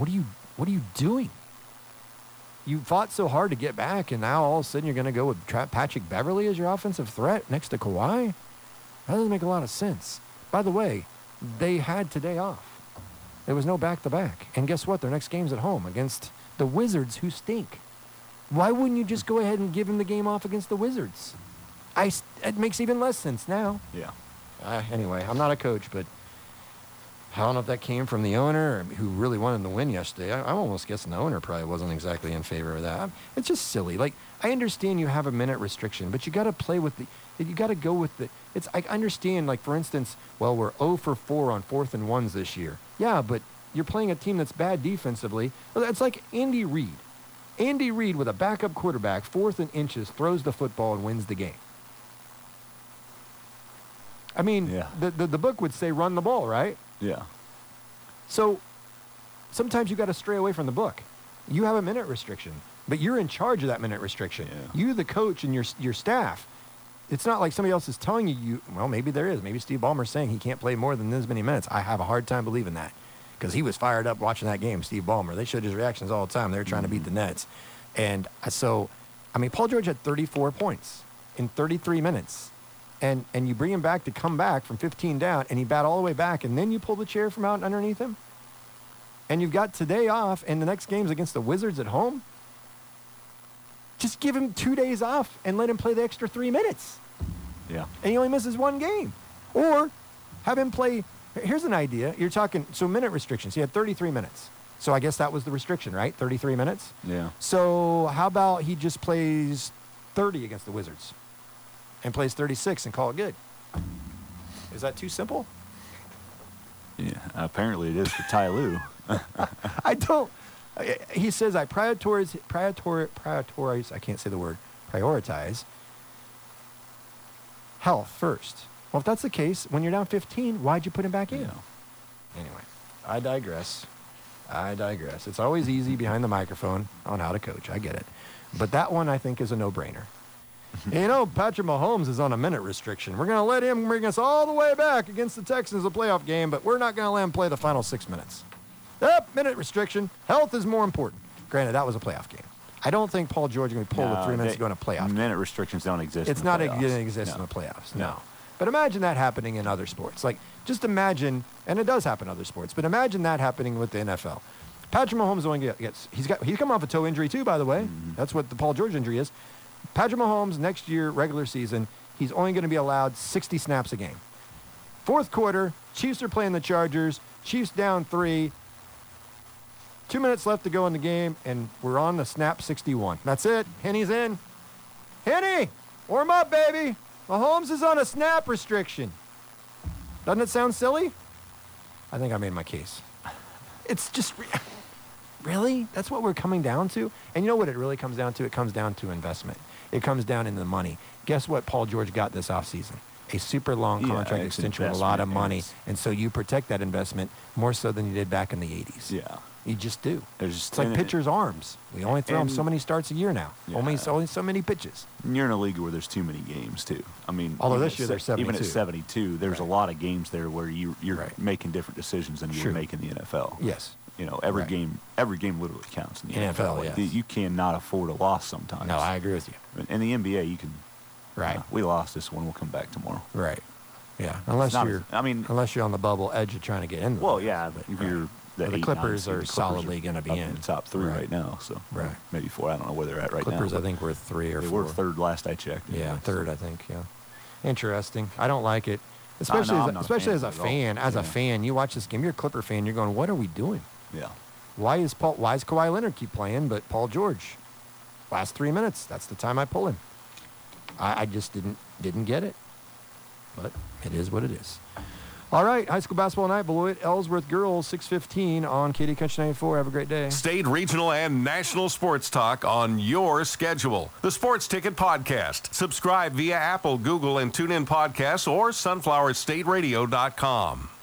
doing? You fought so hard to get back, and now all of a sudden you're going to go with Patrick Beverly as your offensive threat next to Kawhi? That doesn't make a lot of sense. By the way, they had today off. There was no back-to-back. And guess what? Their next game's at home against the Wizards, who stink. Why wouldn't you just go ahead and give him the game off against the Wizards? It makes even less sense now. Yeah. Anyway, I'm not a coach, but I don't know if that came from the owner who really wanted to win yesterday. I'm almost guessing the owner probably wasn't exactly in favor of that. It's just silly. Like, I understand you have a minute restriction, but you got to play with you got to go with I understand, like, for instance, well, we're 0 for 4 on 4th and 1s this year. Yeah, but you're playing a team that's bad defensively. Well, that's like Andy Reid. Andy Reid, with a backup quarterback, 4th and inches, throws the football and wins the game. I mean, Yeah. the book would say run the ball, right? Yeah. So sometimes you got to stray away from the book. You have a minute restriction, but you're in charge of that minute restriction. Yeah. You, the coach, and your staff. It's not like somebody else is telling you, well, maybe there is. Maybe Steve Ballmer's saying he can't play more than this many minutes. I have a hard time believing that because he was fired up watching that game, Steve Ballmer. They showed his reactions all the time. They were trying to beat the Nets. And so, I mean, Paul George had 34 points in 33 minutes. And you bring him back to come back from 15 down, and he bat all the way back, and then you pull the chair from out underneath him? And you've got today off, and the next game's against the Wizards at home? Just give him 2 days off and let him play the extra 3 minutes. Yeah. And he only misses one game. Or have him play. Here's an idea. You're talking, so minute restrictions. He had 33 minutes. So I guess that was the restriction, right? 33 minutes? Yeah. So how about he just plays 30 against the Wizards and plays 36 and call it good? Is that too simple? Yeah. Apparently it is for Ty Lue. I don't. He says I prioritize, I can't say the word, prioritize health first. Well, if that's the case, when you're down 15, why'd you put him back in? Yeah. Anyway, I digress. It's always easy behind the microphone on how to coach. I get it. But that one, I think, is a no-brainer. You know, Patrick Mahomes is on a minute restriction. We're going to let him bring us all the way back against the Texans, a playoff game, but we're not going to let him play the final 6 minutes. Yep, minute restriction. Health is more important. Granted, that was a playoff game. I don't think Paul George is going to be pulled with 3 minutes to go in a playoff game. Minute restrictions don't exist. It's not going to exist in the playoffs, no. But imagine that happening in other sports. Like, just imagine, and it does happen in other sports, but imagine that happening with the NFL. Patrick Mahomes only he's come off a toe injury too, by the way. Mm-hmm. That's what the Paul George injury is. Patrick Mahomes, next year, regular season, he's only going to be allowed 60 snaps a game. Fourth quarter, Chiefs are playing the Chargers. Chiefs down 3. 2 minutes left to go in the game, and we're on the snap 61. That's it. Henny's in. Henny, warm up, baby. Mahomes is on a snap restriction. Doesn't it sound silly? I think I made my case. It's just, really? That's what we're coming down to? And you know what it really comes down to? It comes down to investment. It comes down into the money. Guess what Paul George got this offseason? A super long contract extension with a lot of money. And so you protect that investment more so than you did back in the 80s. Yeah. You just do. It's like pitchers' arms. We only throw them so many starts a year now. Yeah. Only so many pitches. And you're in a league where there's too many games, too. I mean, although this year there's 72. Even at 72, there's a lot of games there where you're making different decisions than you would make in the NFL. Yes. You know, every game literally counts in the NFL. Yes. You cannot afford a loss sometimes. No, I agree with you. In the NBA, you can. Right. We lost this one. We'll come back tomorrow. Right. Yeah. Unless you're on the bubble edge of trying to get in. Well, yeah, but you're. The Clippers are solidly going to be in the top 3 right now, so maybe 4. I don't know where they're at right now. Clippers, I think, were 3 or 4. They were 3rd last I checked. Yeah, 3rd, I think. Yeah, interesting. I don't like it, especially as a fan. As a fan, you watch this game. You're a Clipper fan. You're going, what are we doing? Yeah. Why is Kawhi Leonard keep playing, but Paul George, last 3 minutes, that's the time I pull him. I just didn't get it, but it is what it is. All right, high school basketball night, Beloit Ellsworth girls, 6:15 on KD Country 94. Have a great day. State, regional, and national sports talk on your schedule. The Sports Ticket Podcast. Subscribe via Apple, Google, and TuneIn Podcasts or sunflowerstateradio.com.